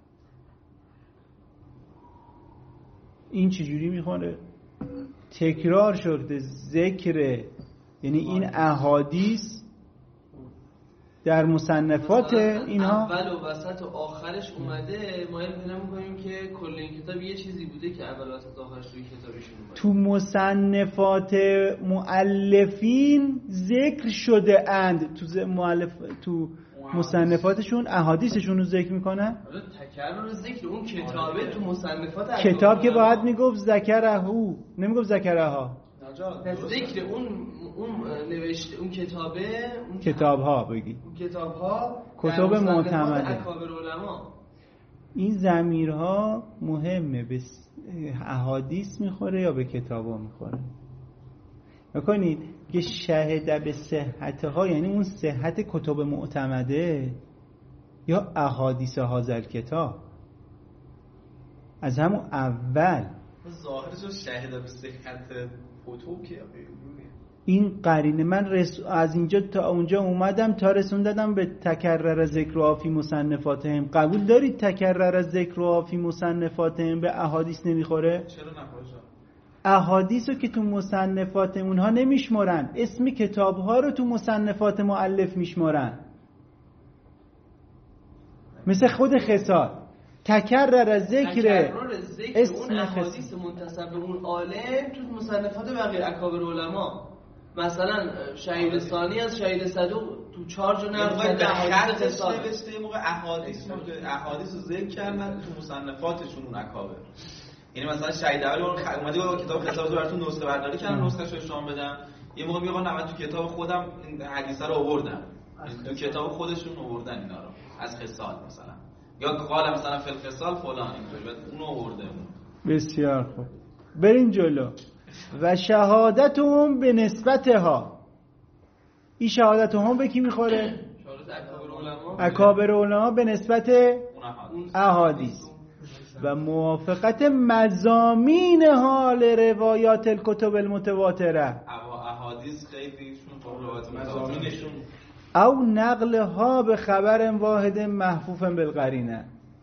این چجوری میخونه؟ تکرار شده ذکر، یعنی این احادیث در مصنفات اینها اول و وسط و آخرش اومده. ما این پیدا می‌کنیم که کل این کتاب یه چیزی بوده که اول و وسط و آخرش توی کتابشون اومده. تو مصنفات مؤلفین ذکر شده اند، تو مؤلف تو مصنفاتشون احادیثشون رو ذکر میکنن. حالا تکرار ذکر اون کتابه تو مصنفات کتاب که باید میگفت ذکرهو، نمیگفت ذکرها. ذکر اون اون نوشته اون کتابه، اون کتابها بگی، اون کتابها کتب معتمده اکابر علما. این ضمیرها مهمه، به احادیث میخوره یا به کتابا میخوره؟ بکنید که شهده به صحتها یعنی اون صحت کتب معتمده یا احادیث هازل کتاب از همون اول. ظاهرش شهده به صحت کتب که این قرینه من رس... از اینجا تا اونجا اومدم تا رسون دادم به تکرر ذکر فی مصنفاتهم. قبول دارید تکرر ذکر فی مصنفاتهم به احادیث نمیخوره؟ چرا نخوره؟ احادیثو که تو مصنفات اونها نمیشمرن، اسم کتابها رو تو مصنفات مؤلف میشمرن، مثل خود خصال تکرر ذکر اسم اون احادیث منتسب به اون عالم تو مصنفات بقیه اکابر علما. مثلا شهید ثانی از شهید صدوق تو چهار جا نقل در خطش نوشته، یه موقع احادیث احادیث رو ذکر کردن تو مصنفاتشون اون اکابر. یعنی مثلا شهید اول اومده با کتاب خصال براتون نسخه برداری کردم، نسخه‌شو نشون بدم. یه موقع میگه نه من تو کتاب خودم این حدیثا رو آوردم، تو کتاب خودشون آوردن اینا رو از خصال مثلا، یا قال مثلا فی الخصال فلان اینطوری اون آورده. بسیار خوب، بریم جلو. و شهادتهم به نسبتها، این شهادتهم به کی میخوره؟ اکابر علما به نسبت احادیث و موافقت مضامین حال روایات الکتب المتواتره، احادیث خیلیشون با روایات مضامینشون، او نقلها به خبر واحد محفوف بالقرینه.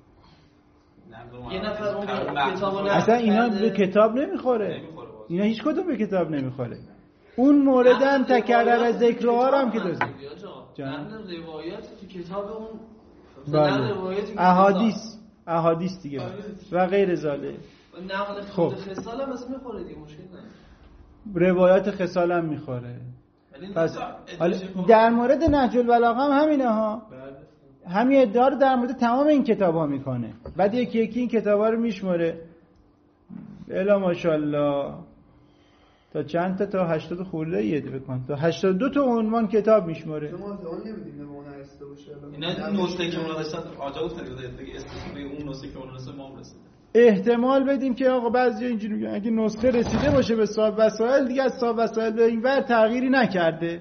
یه نفر اون کتابو اصلا اینا به کتاب نمیخوره، اینا هیچ کدوم به کتاب نمیخوره. اون مورد هم تکرر ذکرها هم که دازه نقل روایات تو کتاب اون بله. احادیث احادیث دیگه و غیر ذالک. نقل خود خصال هم اسم میخوره دیگه، مشکل نداره. روایات خصال هم میخوره. پس در مورد نهج البلاغه هم همینه ها، همین ادعا رو در مورد تمام این کتاب ها میکنه. بعد یکی یکی این کتاب ها رو میشماره. الا ماشاءالله تا چند تا تا هشتاد خورده یه دی بکن تا هشتاد و دو تا عنوان کتاب میشماره. ما اون نمیدیم نمونه هسته باشه. اینا نوشته که اون رسید آجا گفتن دیگه استفاده اون نسخه که اون رسید ما هم رسید. احتمال بدیم که آقا بعضی اینجوری میگن اگه نسخه رسیده باشه به صاحب وسایل دیگه از صاحب وسایل به این ور تغییری نکرده.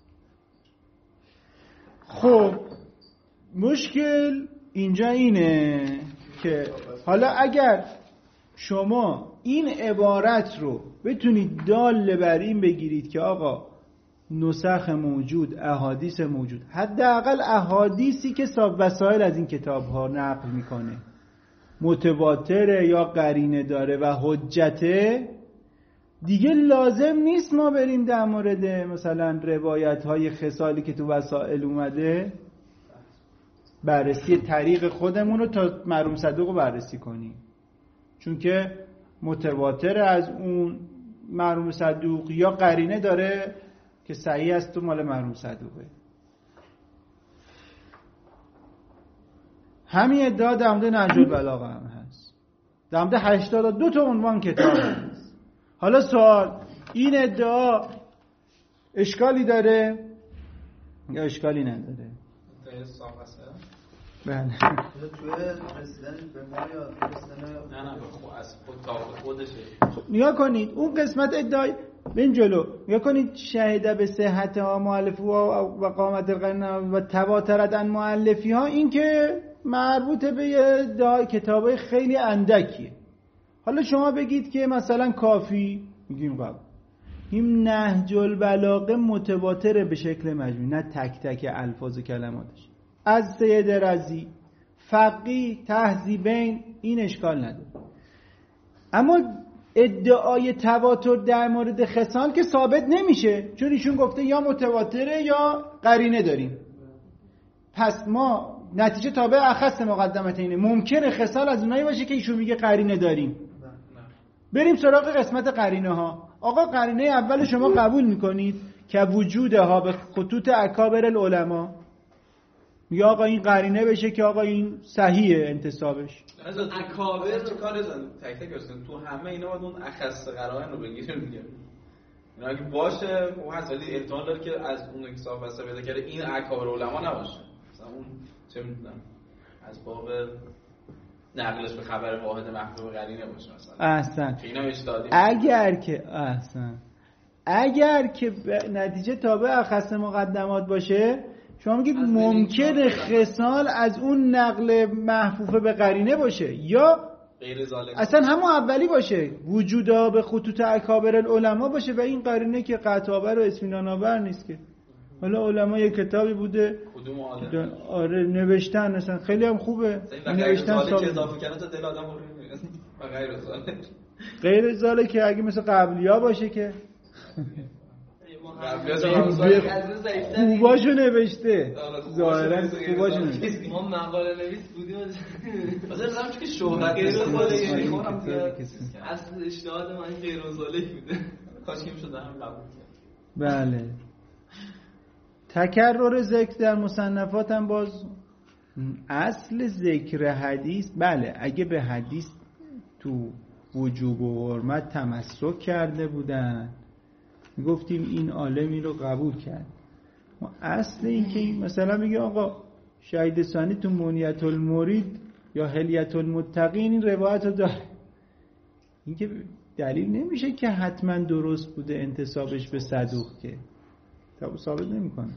خب مشکل اینجا اینه که حالا اگر شما این عبارت رو بتونید دال بر این بگیرید که آقا نسخ موجود، احادیث موجود، حداقل احادیثی که صاحب وسایل از این کتاب ها نقل میکنه متواتره یا قرینه داره و حجته، دیگه لازم نیست ما بریم در مورد مثلا روایت های خصالی که تو وسائل اومده بررسی طریق خودمون رو تا مرحوم صدوق رو بررسی کنیم، چون که متواتر از اون مرحوم صدوق یا قرینه داره که صحیح است و مال مرحوم صدوقه. همین ادعا در مورد نهج البلاغه هم هست، در مورد هشتاد و دو تا عنوان کتاب هست. حالا سوال، این ادعا اشکالی داره یا اشکالی نداره؟ بله. توی رسیدن به ما یا رسیدن نه نه خب از خود تا خودشه. نیا کنید اون قسمت ادعای بین جلو، نیا کنید شهده به صحت ها مؤلف و قامت القرن و تواترت عن مؤلفی ها، این که مربوط به ادعای کتابای خیلی اندکیه. حالا شما بگید که مثلا کافی، میگیم قبل این نهج البلاغه متواتره به شکل مجموعی، نه تک تک الفاظ و کلماتش، از سید رضی فقیه تهذیبین، این اشکال نداره. اما ادعای تواتر در مورد خصال که ثابت نمیشه، چون ایشون گفته یا متواتره یا قرینه داریم. پس ما نتیجه تابع اخص مقدمت اینه، ممکنه خصال از اونایی باشه که ایشون میگه قرینه داریم. بریم سراغ قسمت قرینه ها. آقا قرینه اول شما قبول میکنید که وجودها به خطوط اکابر العلماء، میگه آقا این قرینه بشه که آقا این صحیحه انتسابش. از اکابر چه کاری زن تک تک هستن تو همه اینا باید اون اخص قرائن رو بگیریم دیگه. اینا اگه باشه اون حسالی احتمال داره که از اون حساب واسه پیدا کرده این اکابر علما نباشه. مثلا اون چه میدونم از باب نقلش به خبر واحد محفوظ قرینه باشه مثلا. احسن. اینا اجتهادی. اگر که احسن اگر که نتیجه تابع اخص مقدمات باشه، شما میگید ممکنه خصال از اون نقل محفوفه به قرینه باشه یا غیر ذالک اصلا همون اولی باشه، وجودا به خطوط اکابر العلماء باشه و این قرینه که قطع‌آور و اطمینان آور نیست که. حالا علما یه کتابی بوده کدوم عالم آره نوشتن، مثلا خیلی هم خوبه نوشتن، ذالک اضافه کردن تا دل آدم رو میاد و غیر ذالک. غیر ذالک که اگه مثل قبلیا باشه که خوباشو نوشته، ظاهرا خوباشو نوشته. ما مقاله نویس بودیم مثلا نمیشه که شهرت غیر ذالک میخونم اصل اجتهاد من غیر ذالک بوده، کاش که میشد هم قبول کرد. بله. تکرر ذکر در مصنفات هم باز اصل ذکر حدیث، بله اگه به حدیث تو وجوب و حرمت تمسک کرده بودن گفتیم این عالمی رو قبول کرد. ما اصل این که مثلا میگه آقا شهید ثانی تو منیت المرید یا حلیت المتقین این روایت رو داره، این که دلیل نمیشه که حتما درست بوده انتسابش به صدوق، که تا ثابت نمیکنه.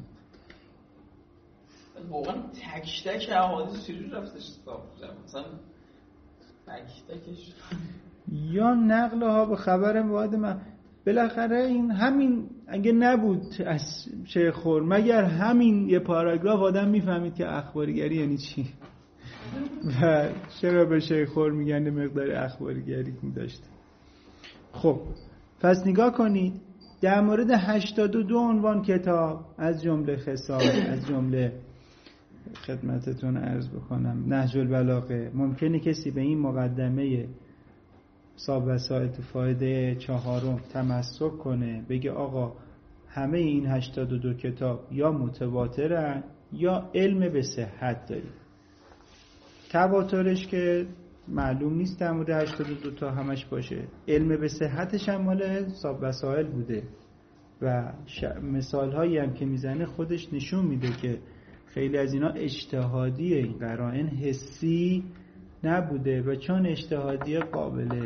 واقعا تک تک احادیث چجوری رفتش ثابت مثلا تک تکش یا نقل ها به خبر واحد من بالاخره این همین اگه نبود از شیخ خور مگر همین یه پاراگراف آدم میفهمید که اخباریگری یعنی چی و چرا به شیخ خور میگن مقدار اخباریگری داشته. خب پس نگاه کنید در مورد هشتاد و دو عنوان کتاب از جمله خصال، از جمله خدمتتون عرض بکنم نهج البلاغه، ممکنه کسی به این مقدمه صاحب وسائل تو فایده چهارم تمسک کنه، بگه آقا همه این هشتاد و دو کتاب یا متواترن یا علم به صحت داری. تواترش که معلوم نیست در مورد هشتاد و دو تا همش باشه، علم به صحتش هم مال صاحب وسائل بوده و ش... مثال هایی هم که میزنه خودش نشون میده که خیلی از اینا اجتهادیه، این قرائن حسی نبوده و چون اجتهادی قابل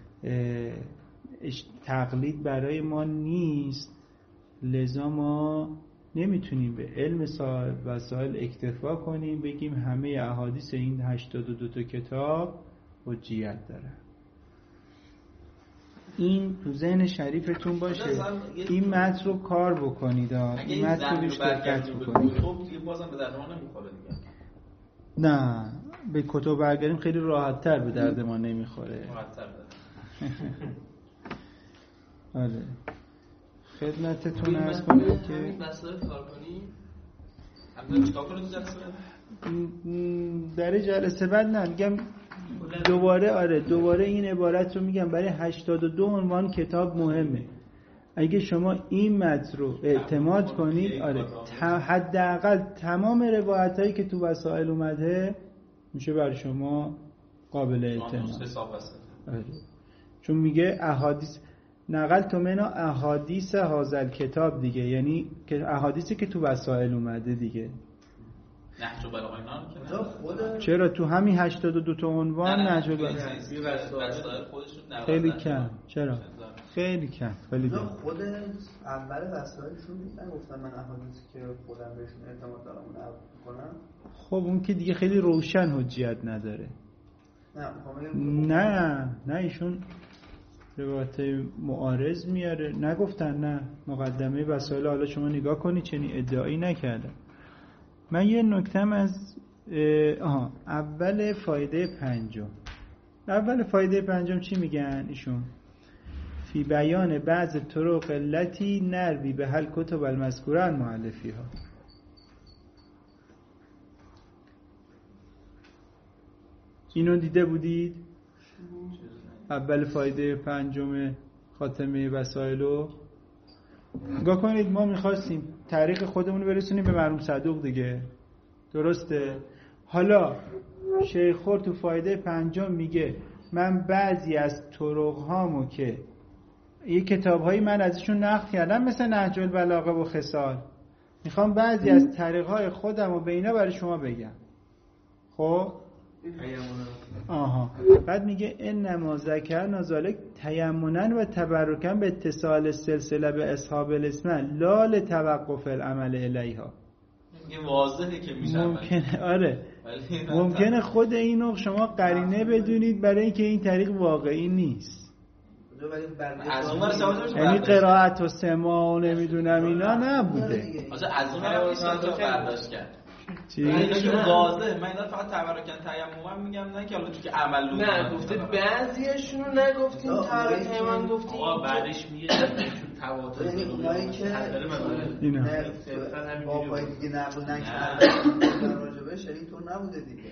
تقلید برای ما نیست، لذا ما نمیتونیم به علم صاحب وسائل اکتفا کنیم بگیم همه احادیث این هشتاد و دو تا کتاب حجیت داره. این تو ذهن شریفتون باشه، این متن رو کار بکنید، این متن رو بیش دقت بکنید. بازم به درد ما نمیخوره دیگه. نه به کتب برگردیم خیلی راحت تر به درد ما نمیخوره. آره خدمتتون عرض کنم که همین مسائل کار کنیم همین چیکار کنیم تو جلسه در جلسه بعد نه میگم دوباره آره دوباره این عبارت رو میگم برای هشتاد و دو عنوان کتاب مهمه. اگه شما این متن رو اعتماد کنید آره حداقل تمام روایتایی که تو وسائل اومده میشه برای شما قابل اعتماد. آره. چون میگه احادیث نقلت من احادیث هذا کتاب دیگه، یعنی که احادیثی که تو وسائل اومده دیگه. نهج البلاغه اینا چرا تو همین هشتاد و دو تا عنوان نهج البلاغه خیلی کم. چرا خیلی کم خیلی کم. خود اول وسائلشون نگفتن من احادیثی که خودم بهشون اعتماد دارم اون نقل میکنم. خب اون که دیگه خیلی روشن حجیت نداره. نه نه نه ایشون روایت معارض میاره. نگفتن نه مقدمه وسائل. حالا شما نگاه کنید چنین ادعایی نکردن. من یه نکتم از آها اول فایده پنجم اول فایده پنجم چی میگن ایشون؟ فی بیان بعض طرق التی نروی به هل کتب المذکوره المؤلفی ها. اینو دیده بودید؟ اول فایده پنجم خاتمه وسائلو نگاه کنید. ما میخواستیم تاریخ خودمون رو برسونیم به مرحوم صدوق دیگه، درسته؟ حالا شیخ خور تو فایده پنجم میگه من بعضی از طرق هامو که یه کتاب هایی من ازشون نقل کردم مثل نهج البلاغه و خصال، میخوام بعضی از طریق های خودم رو به اینا برای شما بگم. خب آها بعد میگه انما ذکرنا ذلک تیمنا و تبرکا به اتصال السلسله به اصحاب الاسماء لا لتوقف العمل الیها. این واضحه که میشه ممکنه آره ممکنه خود اینو شما قرینه بدونید برای اینکه این طریق واقعی نیست. از اون ور یعنی قرائت و سماع و نمیدونم اینا نبوده. آخه از اون ور میشه تو برداشت کرد. چی؟ این واضحه. من اینا فقط تبرکن تیمم میگم، نه که حالا تو که عمل رو نه گفته بعضیاشون رو نگفتیم تبرک تیمم گفتیم. آقا بعدش میگه چون تواتر یعنی اونایی که اینا با پای دیگه نقل نکردن راجبش اینطور نبوده دیگه.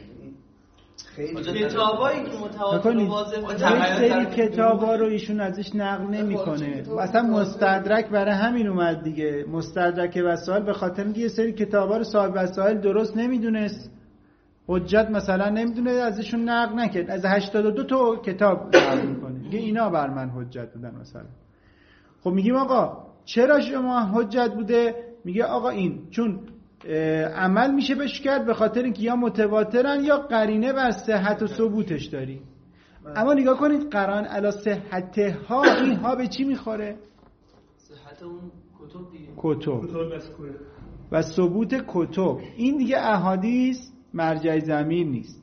کتابایی که متواتر و واضح بوده یه سری کتابا رو ایشون ازش نقل نمیکنه. مثلا مستدرک برای همین اومد دیگه. مستدرک وسائل به خاطر اینکه یه سری کتابا رو صاحب وسائل درست نمیدونست، حجت مثلا نمیدونه، ازشون نقل نکرد. از هشتاد و دو تا کتاب نقل میکنه میگه اینا بر من حجت بودن مثلا. خب میگیم آقا چرا شما حجت بوده؟ میگه آقا این چون عمل میشه بهش کرد به خاطر اینکه یا متواترن یا قرینه بر صحت و ثبوتش داری. اما نگاه کنید قرائن علی صحت ها، این ها به چی میخوره؟ صحت اون کتب دیگه، کتب و ثبوت کتب. این دیگه احادیث مرجع ضمیر نیست.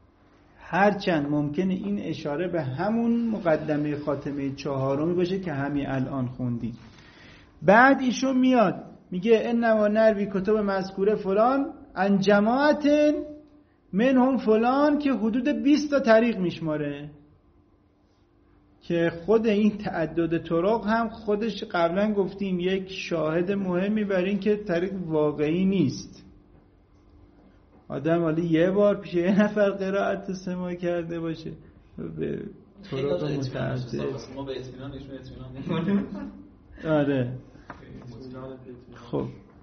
هرچند ممکنه این اشاره به همون مقدمه خاتمه چهارمی باشه که همین الان خوندیم. بعد ایشون میاد میگه انما نروی کتب مذکوره فلان ان جماعت منهم فلان که حدود بیست تا طریق میشماره که خود این تعدد طرق هم خودش قبلا گفتیم یک شاهد مهمی بر این که طریق واقعی نیست. آدم حالا یه بار پیش یه نفر قرائت سماع کرده باشه به طرق متعدد ما به اطمینان ایشون اطمینان میکنیم. آره خب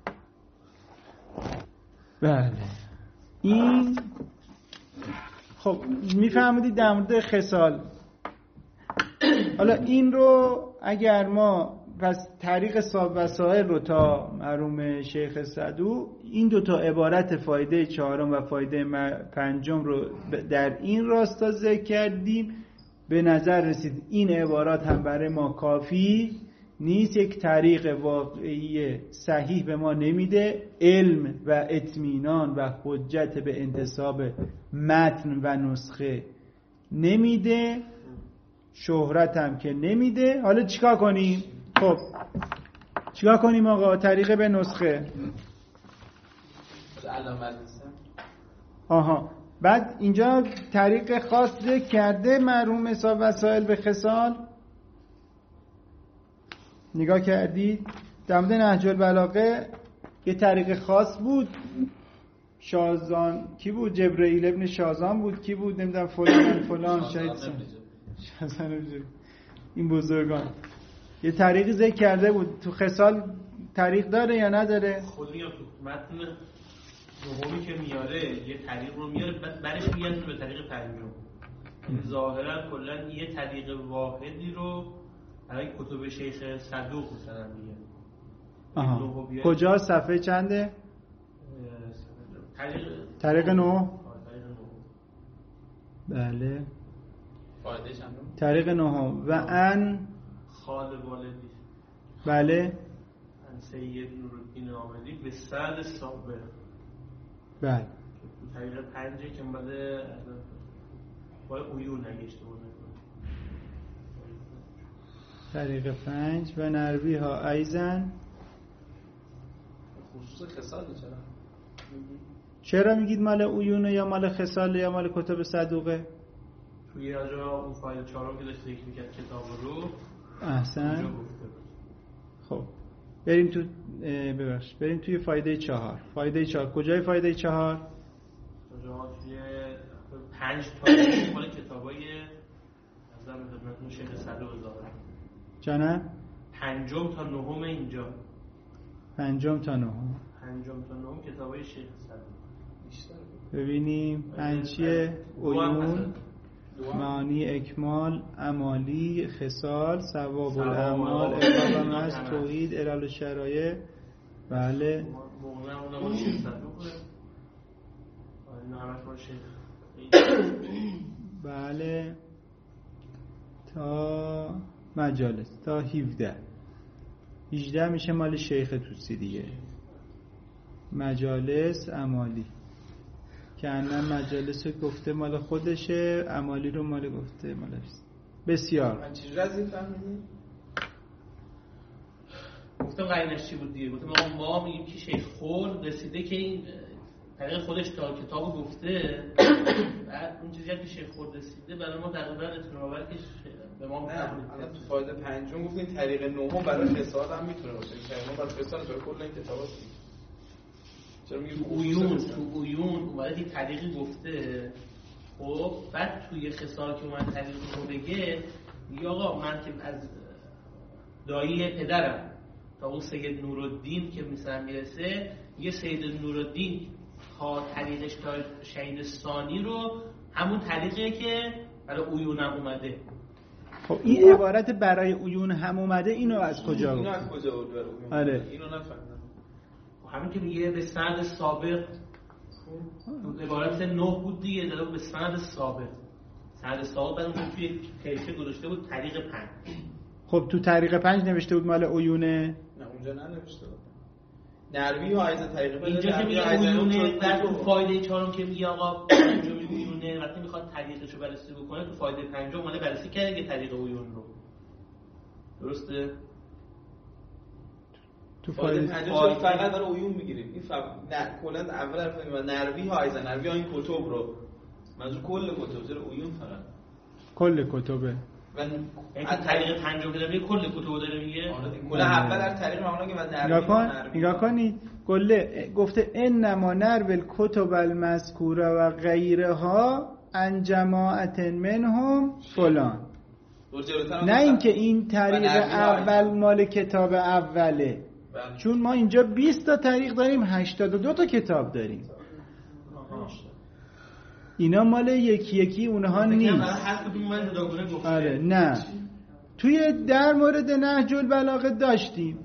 بله این خب میفهمید در مورد خصال. حالا این رو اگر ما پس طریق صاحب وسائل رو تا مرحوم شیخ صدوق این دوتا عبارت فایده چهارم و فایده پنجم رو در این راستا ذکر کردیم، به نظر رسید این عبارات هم برای ما کافی نیست، یک طریق واقعی صحیح به ما نمیده، علم و اطمینان و حجت به انتساب متن و نسخه نمیده، شهرت هم که نمیده. حالا چیکار کنیم؟ خب چیکار کنیم آقا؟ طریق به نسخه. آها بعد اینجا طریق خاص ذکر کرده مرحوم صاحب وسائل به خصال. نگاه کردید در مورد نهج البلاغه یه طریق خاص بود. شازان کی بود؟ جبرئیل ابن شازان بود. کی بود؟ نمیدونم فلان فلان شاید شازان این بزرگان یه طریق ذکر کرده بود. تو خصال طریق داره یا نداره؟ خود میگم تو متن نهمی که میاره یه طریق رو میاره بعدش میگن به طریق پنجم. ظاهرا کلا یه طریق واحدی رو برای کتب شیخ صدوق مثلا میگه. آها کجا؟ صفحه چنده؟ طریق طریق نو. بله فایده چندم؟ طریق نو و ان خال والدی. بله ان سید نورالدین عاملی به سند صابر. بله تو طریق پنجه که اومده با عیون اگه اشتباه نکنم. طریق پنج و نروی ها ایزن. خصوص خصال چرا؟ چرا میگید مال عیون یا مال خصال یا مال کتب صدوقه؟ توی یه جا اون فایل چهارم که داشت ذکر می‌کرد کتاب رو. احسن. خب بریم تو ببخش بریم توی فایده چهار. فایده چهار کجای فایده چهار؟ کجا؟ توی پنج تا مال کتابای از در خدمتتون شیخ صدوق ظاهرا. جانم؟ پنجم تا نهم اینجا. پنجم تا نهم. پنجم تا نهم کتابای شیخ صدوق. ببینیم پنجیه عیون، معانی اکمال، امالی، خصال، ثواب الاعمال، اقراب مس، توحید، علل الشرایع. بله موقعا اونم مال شیخ صدوقه. اینا همش مال شیخ. بله تا مجالس تا هفده. هجده میشه مال شیخ توسی دیگه. مجالس امالی که انم مجالس گفته مال خودشه، امالی رو مال گفته مالش. بسیار من چجوری از این فهمیدی؟ گفتم قرینش چی بود دیگه. گفتم ما میگیم که شیخ خود رسیده که این طریق خودش تا کتابو گفته، بعد اون چیزی که شیخ خود رسیده برای ما تقریبا اطلاع که به ما نه الان تو فایده پنجم گفتین طریق نهم برای خصال هم میتونه باشه. طریق نهم برای خصال تو کل این کتابا چرا میگی عیون تو عیون اومده این طریقی گفته. خب بعد توی خصال که اومد طریق رو بگه میگه آقا من که از دایی پدرم تا اون سید نورالدین که مثلا میرسه، میگه سید نورالدین تا طریقش تا شهید ثانی رو همون طریقه که برای عیون هم اومده. خب این عبارت برای عیون هم اومده اینو از کجا بود؟ اینو از کجا بود برای عیون؟ آره اینو نفهمیدم. همین که میگه به سند سابق عبارت نه بود دیگه، داره به سند سابق. سند سابق بعد اون توی کیفه گذاشته بود طریق پنج. خب تو طریق پنج نوشته بود مال عیونه؟ نه اونجا ننوشته بود. نروی و عایزه طریق پنج اینجا که میگه عیونه، بعد تو فایده چهارم که میگه آقا اینجا میگه عیونه، وقتی میخواد طریقشو بررسی بکنه تو فایده پنجم اومده بررسی کرده که طریق عیون رو. درسته؟ تو فایده پنجم فقط برای عیون میگیریم. این فقط نه کلا اول حرف میگم نروی ها عایزه نروی ها این کتب رو منظور کل کتب چرا عیون فقط کل کتبه و از طریق پنجم که داره کل کتبو داره میگه. کل اول از طریق معنا که من نروی کن نگاه کنید گله گفته انما نروی الکتب المذکوره و غیرها عن جماعت منهم فلان. نه اینکه این طریق اول مال کتاب اوله، چون ما اینجا بیست تا طریق داریم، هشتاد و دو تا کتاب داریم. اینا مال یکی یکی اونها نیست. آره نه توی در مورد نهج البلاغه داشتیم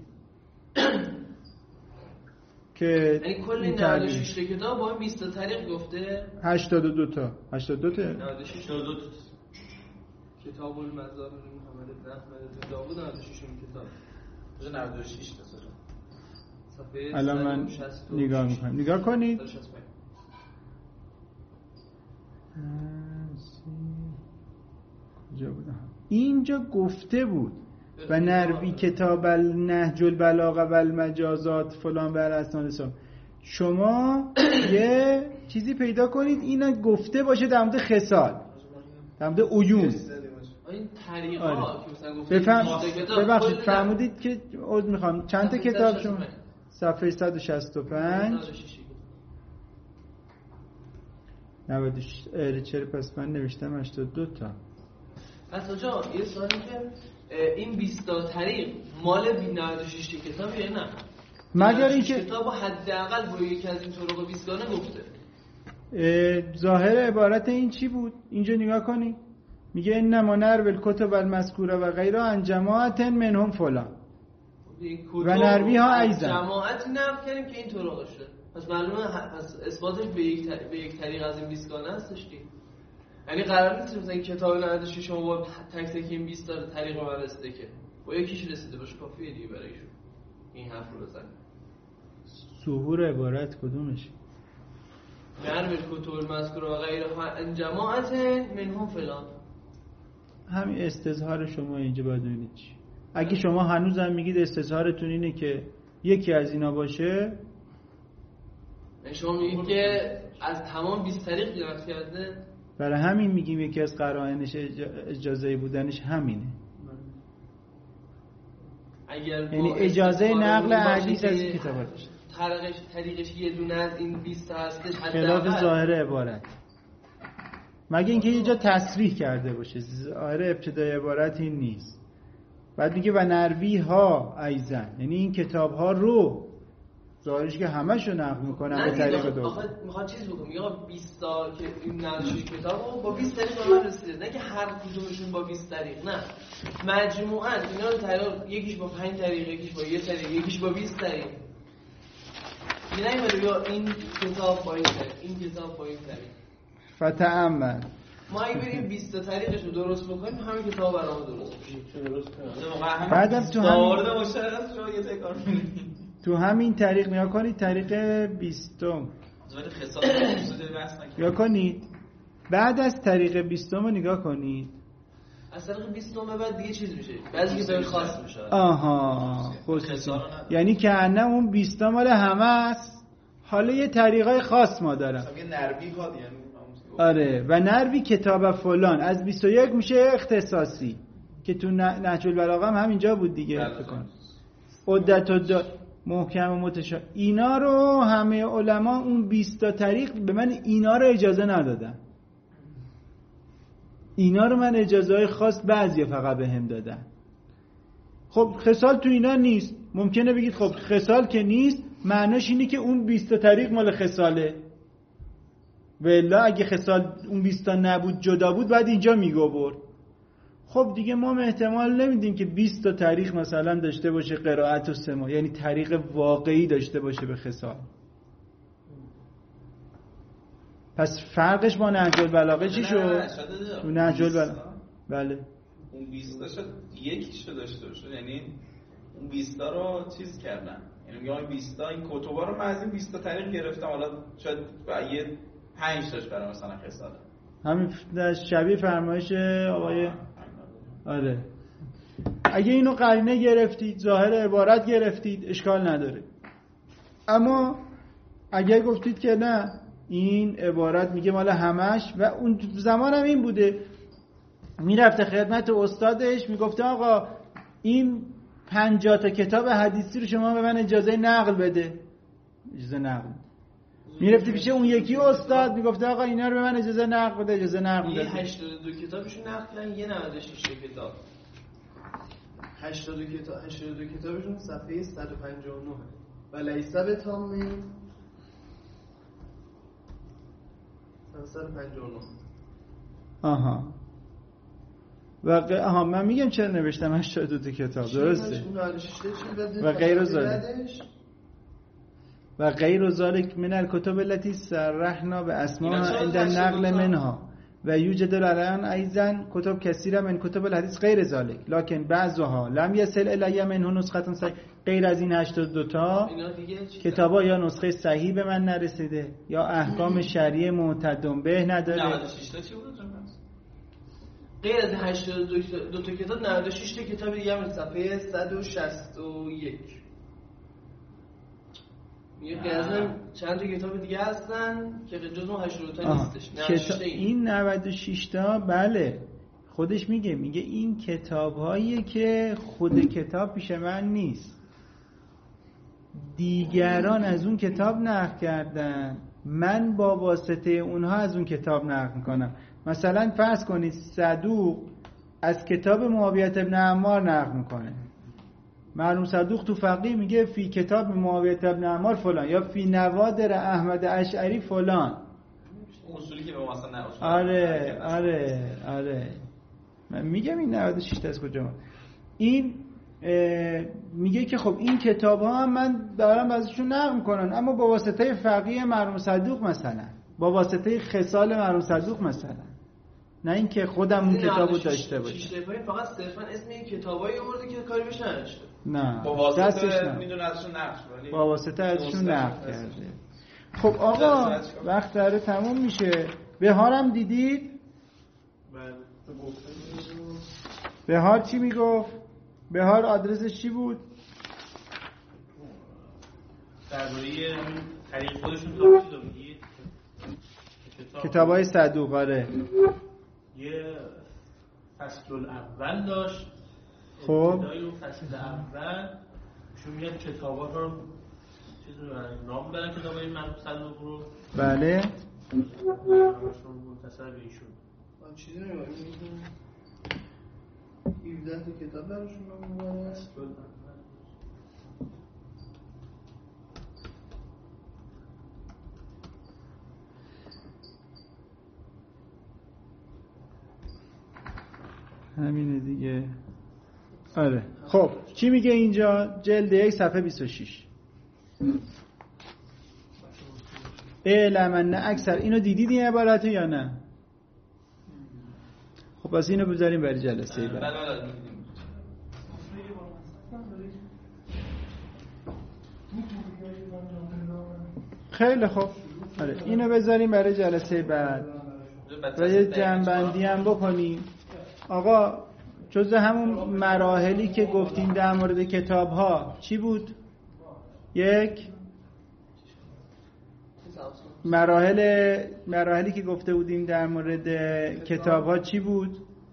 که یعنی کل این نود و شش تا کتاب با این بیست تا طریق گفته. هشتاد و دو تا هشتاد و دو تا نود و شش تا کتاب المزار محمد بن احمد داوود نود و شش کتاب. چه نود و شش تا صفحه الان من نگاه میکنم. نگاه کنید کجا بودم؟ اینجا گفته بود و نروی کتاب نهج البلاغه و المجازات فلان بر اسناد سام. شما یه چیزی پیدا کنید اینا گفته باشه در مورد خصال، در مورد عیون. این طریقا آره. که مثلا گفتید بفهم ببخشید فرمودید که عذر میخوام چند تا کتاب شما صفحه صد و شصت و پنج نود و شش چرا پس من نوشتم هشتاد و دو تا. اصلا جان یه سوالی که این بیست تا طریق مال نود و شش کتابیه یا نه؟ مگر اینکه کتابو حداقل با یکی از این طرق بیست گانه گفته. ظاهر عبارت این چی بود؟ اینجا نگاه کنی میگه انما نرو الکتب المذکوره و غیره عن جماعت منهم فلان و نروی ها ایضا. جماعت نقل کردیم که این طرق داشته، پس معلومه پس اثباتش به یک طریق, به یک طریق از این بیست گانه هستش که یعنی قرار نیست مثلا این کتاب نود و شش شما با تک تک این بیست تا طریق رو رسیده که با یکیش رسیده باشه کافیه دیگه برایشون این حرف رو بزنه. ظهور عبارت کدومش؟ نرو الکتب المذکوره و غیرها عن جماعت منهم فلان. همین استظهار شما اینجا باید ببینید چی. اگه شما هنوز هم میگید استظهارتون اینه که یکی از اینا باشه، شما میگید که از تمام بیست طریق گرفت کرده، برای همین میگیم یکی از قرائنش اجازه بودنش همینه. اگر یعنی اجازه نقل حدیث از کتابات طریقش طریقش یه دونه از این بیست تا هستش خلاف ظاهر عبارت، مگه اینکه یه جا تصریح کرده باشه. ظاهر ابتدای عبارت این نیست. بعد میگه و نروی ها ایضا، یعنی این کتاب ها رو ظاهرش که همشو نقل میکنن به طریق دوم. آخه میخواد چیز بگم، میگه بیست تا که این نود و شش کتابو با بیست طریق به من رسیده، نه که هر کدومشون با بیست طریق، نه مجموعاً اینا رو طریق یکیش با پنج طریق، یکیش با یه طریق، یکیش با بیست طریق. یعنی نمیشه یا این کتاب با این طریق، این کتاب با این طریق. فتأمل ما اگه بریم بیست تا طریقش رو درست بکنیم همین کتاب برامون درست میشه. درست کنیم. بعدم تو همین مشترک شما یه تکار می‌کنید. تو همین طریق نگاه کنید، طریق بیستم ولی خصال موضوع بحث نکنید. نگاه کنید بعد از طریق بیستم رو نگاه کنید. از طریق بیستم بعد دیگه چیز میشه، بعضی که خاص میشه. آها خصوصی، یعنی که انه اون بیستم مال همه است، حالا یه طریقای خاص ما دارم. مثلا یه نروی ها یعنی آره و نروی کتاب فلان از بیست و یک میشه اختصاصی که تو نهج البلاغه هم همینجا بود دیگه. فکر کنم عدت و محکم و متشابه اینا رو همه علما اون بیست تا طریق به من اینا رو اجازه ندادن. اینا رو من اجازه های خاص بعضی فقط به هم دادن. خب خصال تو اینا نیست. ممکنه بگید خب خصال که نیست معناش اینه که اون بیست تا طریق مال خصاله، والا اگه خصال اون بیست تا نبود جدا بود بعد اینجا میگو برد. خب دیگه ما احتمال نمیدیم که بیست تا طریق مثلا داشته باشه قرائت و سما، یعنی طریق واقعی داشته باشه به خصال. پس فرقش با نهج البلاغه چی شد؟ تو نهج البلاغه بله اون بیست تا شد یکیش رو داشته باشه، یعنی اون بیست تا رو چیز کردن، یعنی میگم بیست تا این کتبا رو من از این بیست تا طریق گرفتم، حالا شاید یه پنج تاش برای مثلا خصاله. همین شبیه فرمایش آقای آره اگه اینو قرینه گرفتید ظاهر عبارت گرفتید اشکال نداره، اما اگه گفتید که نه این عبارت میگه مال همش و اون زمان هم این بوده، میرفته خدمت استادش میگفته آقا این پنجاه تا کتاب حدیثی رو شما به من اجازه نقل بده، اجازه نقل میرفتی پیش اون یکی استاد میگفته آقا اینا رو به من اجازه نقل بده، اجازه نقل بده. یه هشتاد و دو کتابشون نقل کردن، یه نود و شش کتاب هشتاد و دو کتاب هشتاد و دو کتابشون صفحه صد و پنجاه و نه و لیس بتام صد و پنجاه و نه. آها و غ... آها من میگم چرا نوشتم هشتاد و دو کتاب درسته و غیر ذالک و غیر ذالک من الکتب التي صرحنا باسماءها عند النقل منها و یوجد الان ایضا کتب کثیره من کتب الحدیث غیر ذالک لكن بعضها لم يصل الی منه نسخه صحیح. غیر از این هشتاد و دو تا کتابا یا نسخه صحیح به من نرسیده یا احکام شرعی معتدم به نداره. نود و شش تا چی بود؟ غیر از هشتاد و دو تا کتاب نود و شش تا کتاب دیگه هم صفحه صد و شصت و یک. یه قضیه چند تا کتاب دیگه هستن که جزو هشتاد و دو تا نیستش. کتا... این نود و شش تا بله خودش میگه میگه این کتاب‌هایی که خود کتاب پیش من نیست، دیگران از اون کتاب نقل کردن، من با واسطه اونها از اون کتاب نقل میکنم. مثلا فرض کنید صدوق از کتاب معاویه بن عمار نقل میکنه، مرحوم صدوق تو فقیه میگه فی کتاب معاویه بن عمار فلان، یا فی نوادر احمد اشعری فلان. اصولی که به واسطه نه. آره آره آره من میگم این نود و شش از کجا. این میگه که خب این کتاب ها هم من دارم ازشون نقل میکنم، اما با واسطه فقیه مرحوم صدوق مثلا، با واسطه خصال مرحوم صدوق مثلا، نه اینکه خودم اون کتابو داشته باشم. فقط صرفا اسم این کتابایی آورده که کاری بهش نداشته. نه با واسطه میدونه ازشون نقل، ولی با واسطه ازشون نقل کرده. خب آقا وقت داره تموم میشه. بهارم دیدید؟ بهار چی میگفت؟ بهار آدرسش چی بود؟ درباره طریق خودشون کتاب چی میگید؟ کتابای صدوق. آره یه فصل الاول داشت. خب ابتدای اون فصل اول چون میاد کتابا رو چیز نام بدن، کتابای مرحوم صدوق رو. بله نامشون متصل به ایشون. من چیزی نمی‌دونم هفده تا کتاب درشون رو می‌برن. همینه دیگه. آره خب چی میگه اینجا؟ جلد یک صفحه بیست و شش. اعلم ان اکثر، اینو دیدید این عبارتو یا نه؟ خب پس اینو بذاریم برای جلسه بعد. خیلی خوب. آره اینو بذاریم برای جلسه بعد و یه جنبندی هم بکنیم. آقا جز همون مراحلی که گفتیم در مورد کتاب ها چی بود؟ یک مراحل مراحلی که گفته بودیم در مورد کتاب ها چی بود؟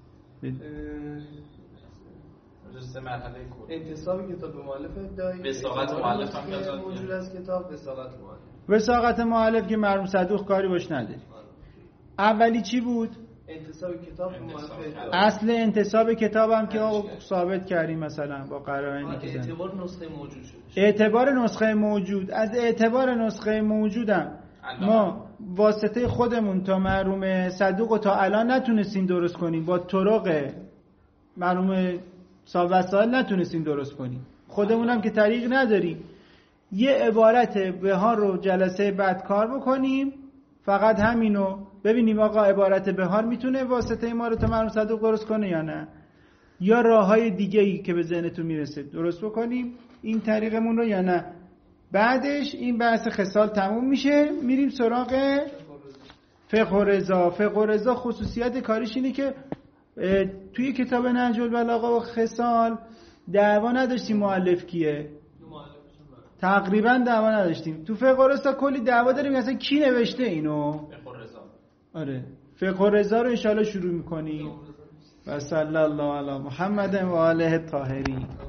سه مرحله کلی. انتصاب کتاب به مؤلف ادعایی، وثاقت مؤلف هم که موجود از کتاب، وثاقت مؤلف. وثاقت مؤلف که مرحوم صدوق کاری باش نداره. اولی چی بود؟ انتصاب کتاب به مؤلف ادعایی. اصل انتصاب کتاب هم که ثابت کردیم مثلا با قرائنی که اعتبار نسخه موجود شد. اعتبار نسخه موجود، از اعتبار نسخه موجودم ما واسطه خودمون تا مرحوم صدوق تا الان نتونستیم درست کنیم، با طرق مرحوم صاحب وسائل نتونستیم درست کنیم، خودمون هم که طریق نداریم. یه عبارت بهار رو جلسه بعد کار بکنیم، فقط همینو ببینیم آقا عبارت بهار میتونه واسطه ما رو تا مرحوم صدوق درست کنه یا نه، یا راههای دیگه‌ای که به ذهنتون میرسه درست بکنیم این طریقمون رو یا نه. بعدش این بحث خصال تموم میشه، میریم سراغ فقه و رضا. فقه و رضا خصوصیت کاریش اینه که توی کتاب نهج البلاغه و خصال دعوا نداشتیم مؤلف کیه، تقریبا دعوا نداشتیم. تو فقه و رضا کلی دعوا داریم اصلا کی نوشته اینو. فقه و رضا. آره فقه و رضا رو ان شاء الله شروع می‌کنیم. و صلی الله علی محمد و آله الطاهرین.